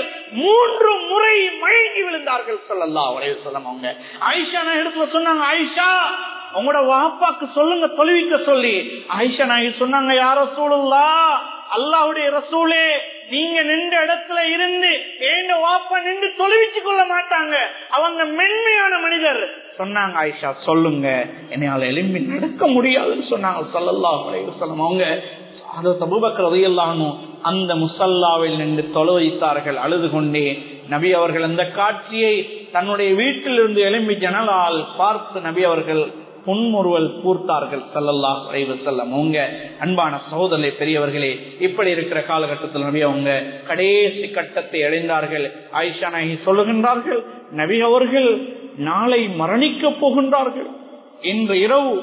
3 முறை மயங்கி விழுந்தார்கள். ஸல்லல்லாஹு அலைஹி வஸல்லம் அவங்க ஆயிஷா இடத்துல சொன்னாங்க, ஆயிஷா, உங்களோட வாப்பாக்கு சொல்லுங்க தொழுவிக்க சொல்லி. ஆயிஷா நாயகி சொன்னாங்க, யா ரசூலுல்லாஹ், அல்லாஹ்வுடைய ரசூலே, நீங்க நின்ற இடத்துல இருந்து ஏண்ட வாப்பா நின்று தொழுவிச்சு கொள்ள மாட்டாங்க, அவங்க மென்மையான மனிதர். சொன்னாங்க, ஆயிஷா சொல்லுங்க, என்னால எலும்பி நடக்க முடியாதுன்னு சொன்னாங்க. ஸல்லல்லாஹு அலைஹி வஸல்லம் அவங்க ஹஜ்ரத் அபூபக்கர் ரலியல்லாஹு அன்ஹு அந்த முஸல்லாவில் நின்று தொழுவித்தார்கள் அழுது கொண்டே. நபி அவர்கள் அந்த காட்சியை தன்னுடைய வீட்டிலிருந்து எழும்பி ஜன்னலால் பார்த்து நபி அவர்கள் புன்முறுவல் பூர்த்தார்கள். ஸல்லல்லாஹு அலைஹி வஸல்லம் அவங்க அன்பான சகோதரர்களே பெரியவர்களே, இப்படி இருக்கிற காலகட்டத்தில் நபி அவங்க கடைசி கட்டத்தை அடைந்தார்கள். ஆயிஷா நாயகி சொல்லுகின்றார்கள், நபி அவர்கள் நாளை மரணிக்க போகின்றார்கள். இன்று இரவு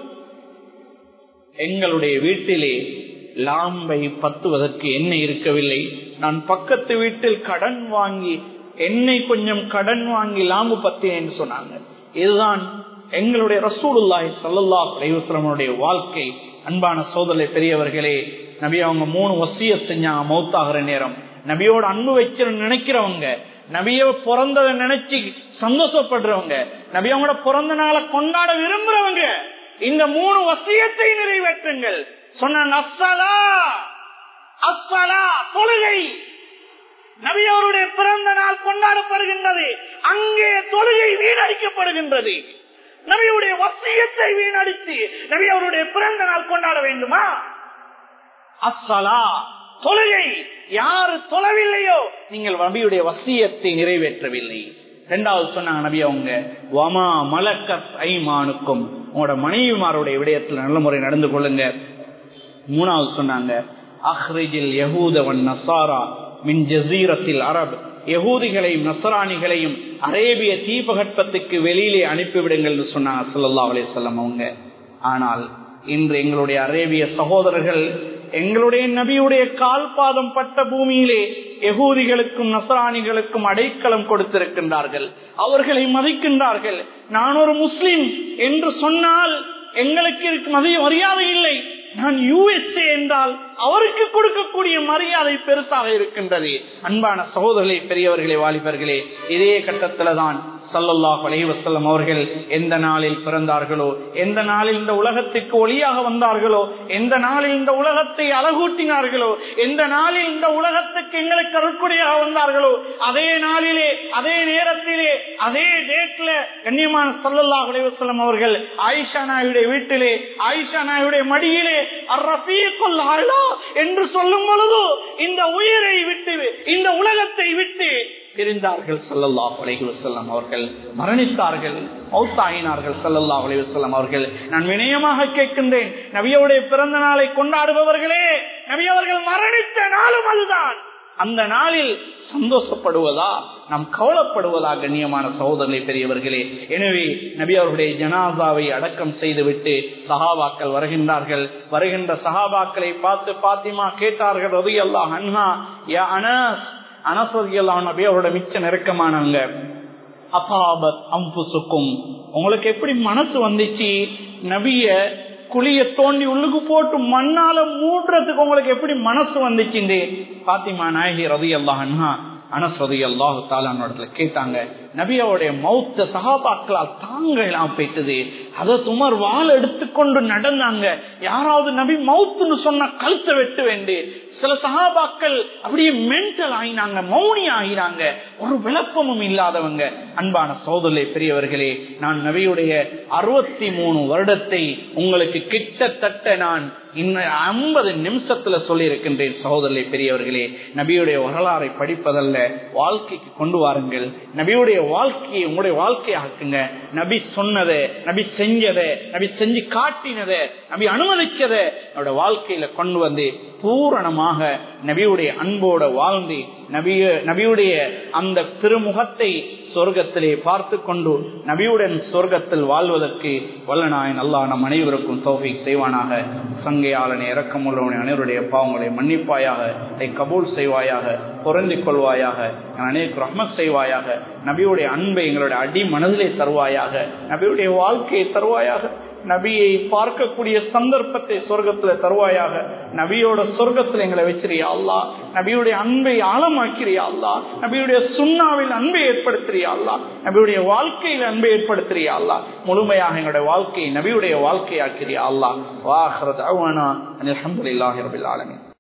எங்களுடைய வீட்டிலே லாம்பை பத்துவதற்கு எண்ணெய் இருக்கவில்லை. நான் பக்கத்து வீட்டில் கடன் வாங்கி எண்ணெய் கொஞ்சம் கடன் வாங்கி லாம்பு பத்தினேன்னு சொன்னாங்க. இதுதான் எங்களுடைய ரசூலுல்லாஹி ஸல்லல்லாஹு அலைஹி வஸல்லம் வாழ்க்கை. அன்பான சகோதரர்களே பெரியவர்களே, நபி அவங்க 3 வசியத் செஞ்சாங்க மௌத்தாகிற நேரம். நபியோட அன்பு வைக்கிற நினைக்கிறவங்க, நபிய பிறந்ததை நினைச்சு சந்தோஷப்படுறவங்க, நபி அவங்களோட பிறந்த நாளை கொண்டாட விரும்புறவங்க, இந்த 3 வசியத்தை நிறைவேற்றுங்கள் சொன்னாங்க. அஸ்ஸலா, அஸ்ஸலா, தொழுகை. நபி அவருடைய பிறந்த நாள் கொண்டாடப்படுகின்றது, அங்கே தொழுகை வீணடிக்கப்படுகின்றது. நபியுடைய வசியத்தை வீணடித்து நபி அவருடைய பிறந்த நாள் கொண்டாட வேண்டுமா? அஸ்ஸலா, தொழுகை. யாரு தொழவில்லையோ நீங்கள் நபியுடைய வசியத்தை நிறைவேற்றவில்லை. 2வது சொன்னாங்க நபி அவங்க, வமா மலக்கத் ஐமானுக்கும், உங்களோட மனைவிமாருடைய விடயத்தில் நல்ல முறை நடந்து கொள்ளுங்க. 3வது சொன்னாங்க, அஹ்ரிஜில் யஹூத வன் நஸாரா மின் ஜஸீரத்தில் அரப், யஹூதிகளையும் நஸ்ரானிகளையும் அரேபிய தீபகற்பத்துக்கு வெளியிலே அனுப்பிவிடுங்கள் என்று சொன்னாங்க ஸல்லல்லாஹு அலைஹி வஸல்லம் அவங்க. ஆனால் இன்று எங்களுடைய அரேபிய சகோதரர்கள் எங்களுடைய நபியுடைய கால்பாதம் பட்ட பூமியிலே யஹூதிகளுக்கும் நஸ்ரானிகளுக்கும் அடைக்கலம் கொடுத்திருக்கின்றார்கள். அவர்களை மதிக்கின்றார்கள். நான் ஒரு முஸ்லிம் என்று சொன்னால் எங்களுக்கு மரியாதை இல்லை. நான் USA என்றால் அவருக்கு கொடுக்கக்கூடிய மரியாதை பெருசாக இருக்கின்றது. அன்பான சகோதரர்களே பெரியவர்களே வாலிபர்களே, இதே கட்டத்தில் தான் ஸல்லல்லாஹு அலைஹி வஸல்லம் அவர்கள் எந்த நாளில் பிறந்தார்களோ, எந்த நாளில் இந்த உலகத்துக்கு ஒளியாக வந்தார்களோ, எந்த நாளில் இந்த உலகத்தை அழகூட்டினார்களோ, எந்த நாளில் இந்த உலகத்துக்கு எங்களுக்கு அருட்கொடையாக வந்தார்களோ, அதே நாளிலே, அதே நேரத்திலே, அதே டேட்ல கண்ணியமான ஸல்லல்லாஹு அலைஹி வஸல்லம் அவர்கள் ஆயிஷா நாயுடைய வீட்டிலே, ஆயிஷா நாயுடைய மடியிலே அர்-ரஃபீகுல் அலா என்று சொல்லும் பொழுது இந்த உயிரை விட்டு, இந்த உலகத்தை விட்டு பிரிந்தார்கள் ஸல்லல்லாஹு அலைஹி வஸல்லம் அவர்கள், மரணித்தார்கள், மௌத்தாயினார்கள் ஸல்லல்லாஹு அலைஹி வஸல்லம் அவர்கள். நான் வினயமாக கேட்கின்றேன், நபியுடைய பிறந்த நாளை கொண்டாடுபவர்களே, நபி அவர்கள் மரணித்த நாளும் அதுதான். அந்த நாளில் சந்தோஷப்படுவதா, நாம் கவலைப்படுவதா? கண்ணியமான சகோதரர்களே, பெரியவர்களே, எனவே நபி அவர்களுடைய ஜனாசாவை அடக்கம் செய்துவிட்டு சஹாபாக்கள் வருகின்றார்கள். வருகின்ற சஹாபாக்களை பார்த்து பாத்திமா கேட்டார்கள், ரலியல்லாஹு அன்ஹா, யா அனஸ், அனஸ் ரலியல்லாஹு அன்ஹு நபி அவரோட மிச்ச நெருக்கமானவங்க. அஸாபத் அன்ஃபுசுக்கும், உங்களுக்கு எப்படி மனசு வந்துச்சு நபிய குழிய தோண்டி உள்ளுக்கு போட்டு மண்ணால மூடுறதுக்கு உங்களுக்கு எப்படி மனசு வந்துச்சு? பாத்திமா நாயகி ரலியல்லாஹு அன்ஹா அனஸ் ரலியல்லாஹு தஆலா இடத்துல கேட்டாங்க. நபியோடைய மௌத்த சஹாபாக்களால் தாங்க எல்லாம் போயிட்டது. ஹஜ்ரத் உமர் வாள் எடுத்துக்கொண்டு நடந்தாங்க. யாராவது நபி மௌத்துன்னு சொன்ன கழுத்தை வெட்டு வேண்டு. சில சஹாபாக்கள் அப்படியே மென்டல் ஆயினாங்க, மௌனி ஆகினாங்க, ஒரு விளப்பமும் இல்லாதவங்க. அன்பான சகோதரர்களே, பெரியவர்களே, நான் நபியுடைய 63 வருடத்தை உங்களுக்கு கிட்டத்தட்ட நான் 50 நிமிஷத்துல சொல்லி இருக்கின்றேன். சகோதரர்களே, பெரியவர்களே, நபியுடைய வரலாறை படிப்பதல்ல, வாழ்க்கைக்கு கொண்டு வாருங்கள். நபியுடைய வாழ்க்கையை உங்களுடைய வாழ்க்கையாக்குங்க. நபி சொன்னதை, நபி செஞ்சதை, நபி செஞ்சு காட்டினதை, நபி அனுமதிச்சதை என்னோட வாழ்க்கையில கொண்டு வந்து பூரணமாக நபியுடைய அன்போட வாழ்ந்து நபியுடைய அந்த திருமுகத்தை சொர்க்கத்திலே பார்த்து கொண்டு நபியுடன் சொர்க்கத்தில் வாழ்வதற்கு வல்லநாயன் அல்லாஹ் நம் அனைவருக்கும் தௌஃபீக் செய்வானாக. சங்கையாளனை, இரக்கமுள்ளவனை, அனைவருடைய பாவங்களை மன்னிப்பாயாக, கபூல் செய்வாயாக, பொருந்திக் கொள்வாயாக, அனைவருக்கு ரஹ்மத் செய்வாயாக. நபியுடைய அன்பை எங்களுடைய அடி மனதிலே தருவாயாக, நபியுடைய வாழ்க்கையை தருவாயாக, நபியை பார்க்கக்கூடிய சந்தர்ப்பத்தை சொர்க்கத்துல தருவாயாக. நபியோட சொர்க்கத்துல எங்களை வச்சிரியா அல்லாஹ், நபியுடைய அன்பை ஆழமாக்கிறியா அல்லாஹ், நபியுடைய சுன்னாவில் அன்பை ஏற்படுத்துறியா அல்லாஹ், நபியுடைய வாழ்க்கையில் அன்பை ஏற்படுத்துறியா அல்லாஹ். முழுமையாக எங்களுடைய வாழ்க்கையை நபியுடைய வாழ்க்கையாக்கிறியா அல்லாஹ். வா ஆகிரு தஅவானா அல்ஹம்துலில்லாஹி ரப்பில் ஆலமீன்.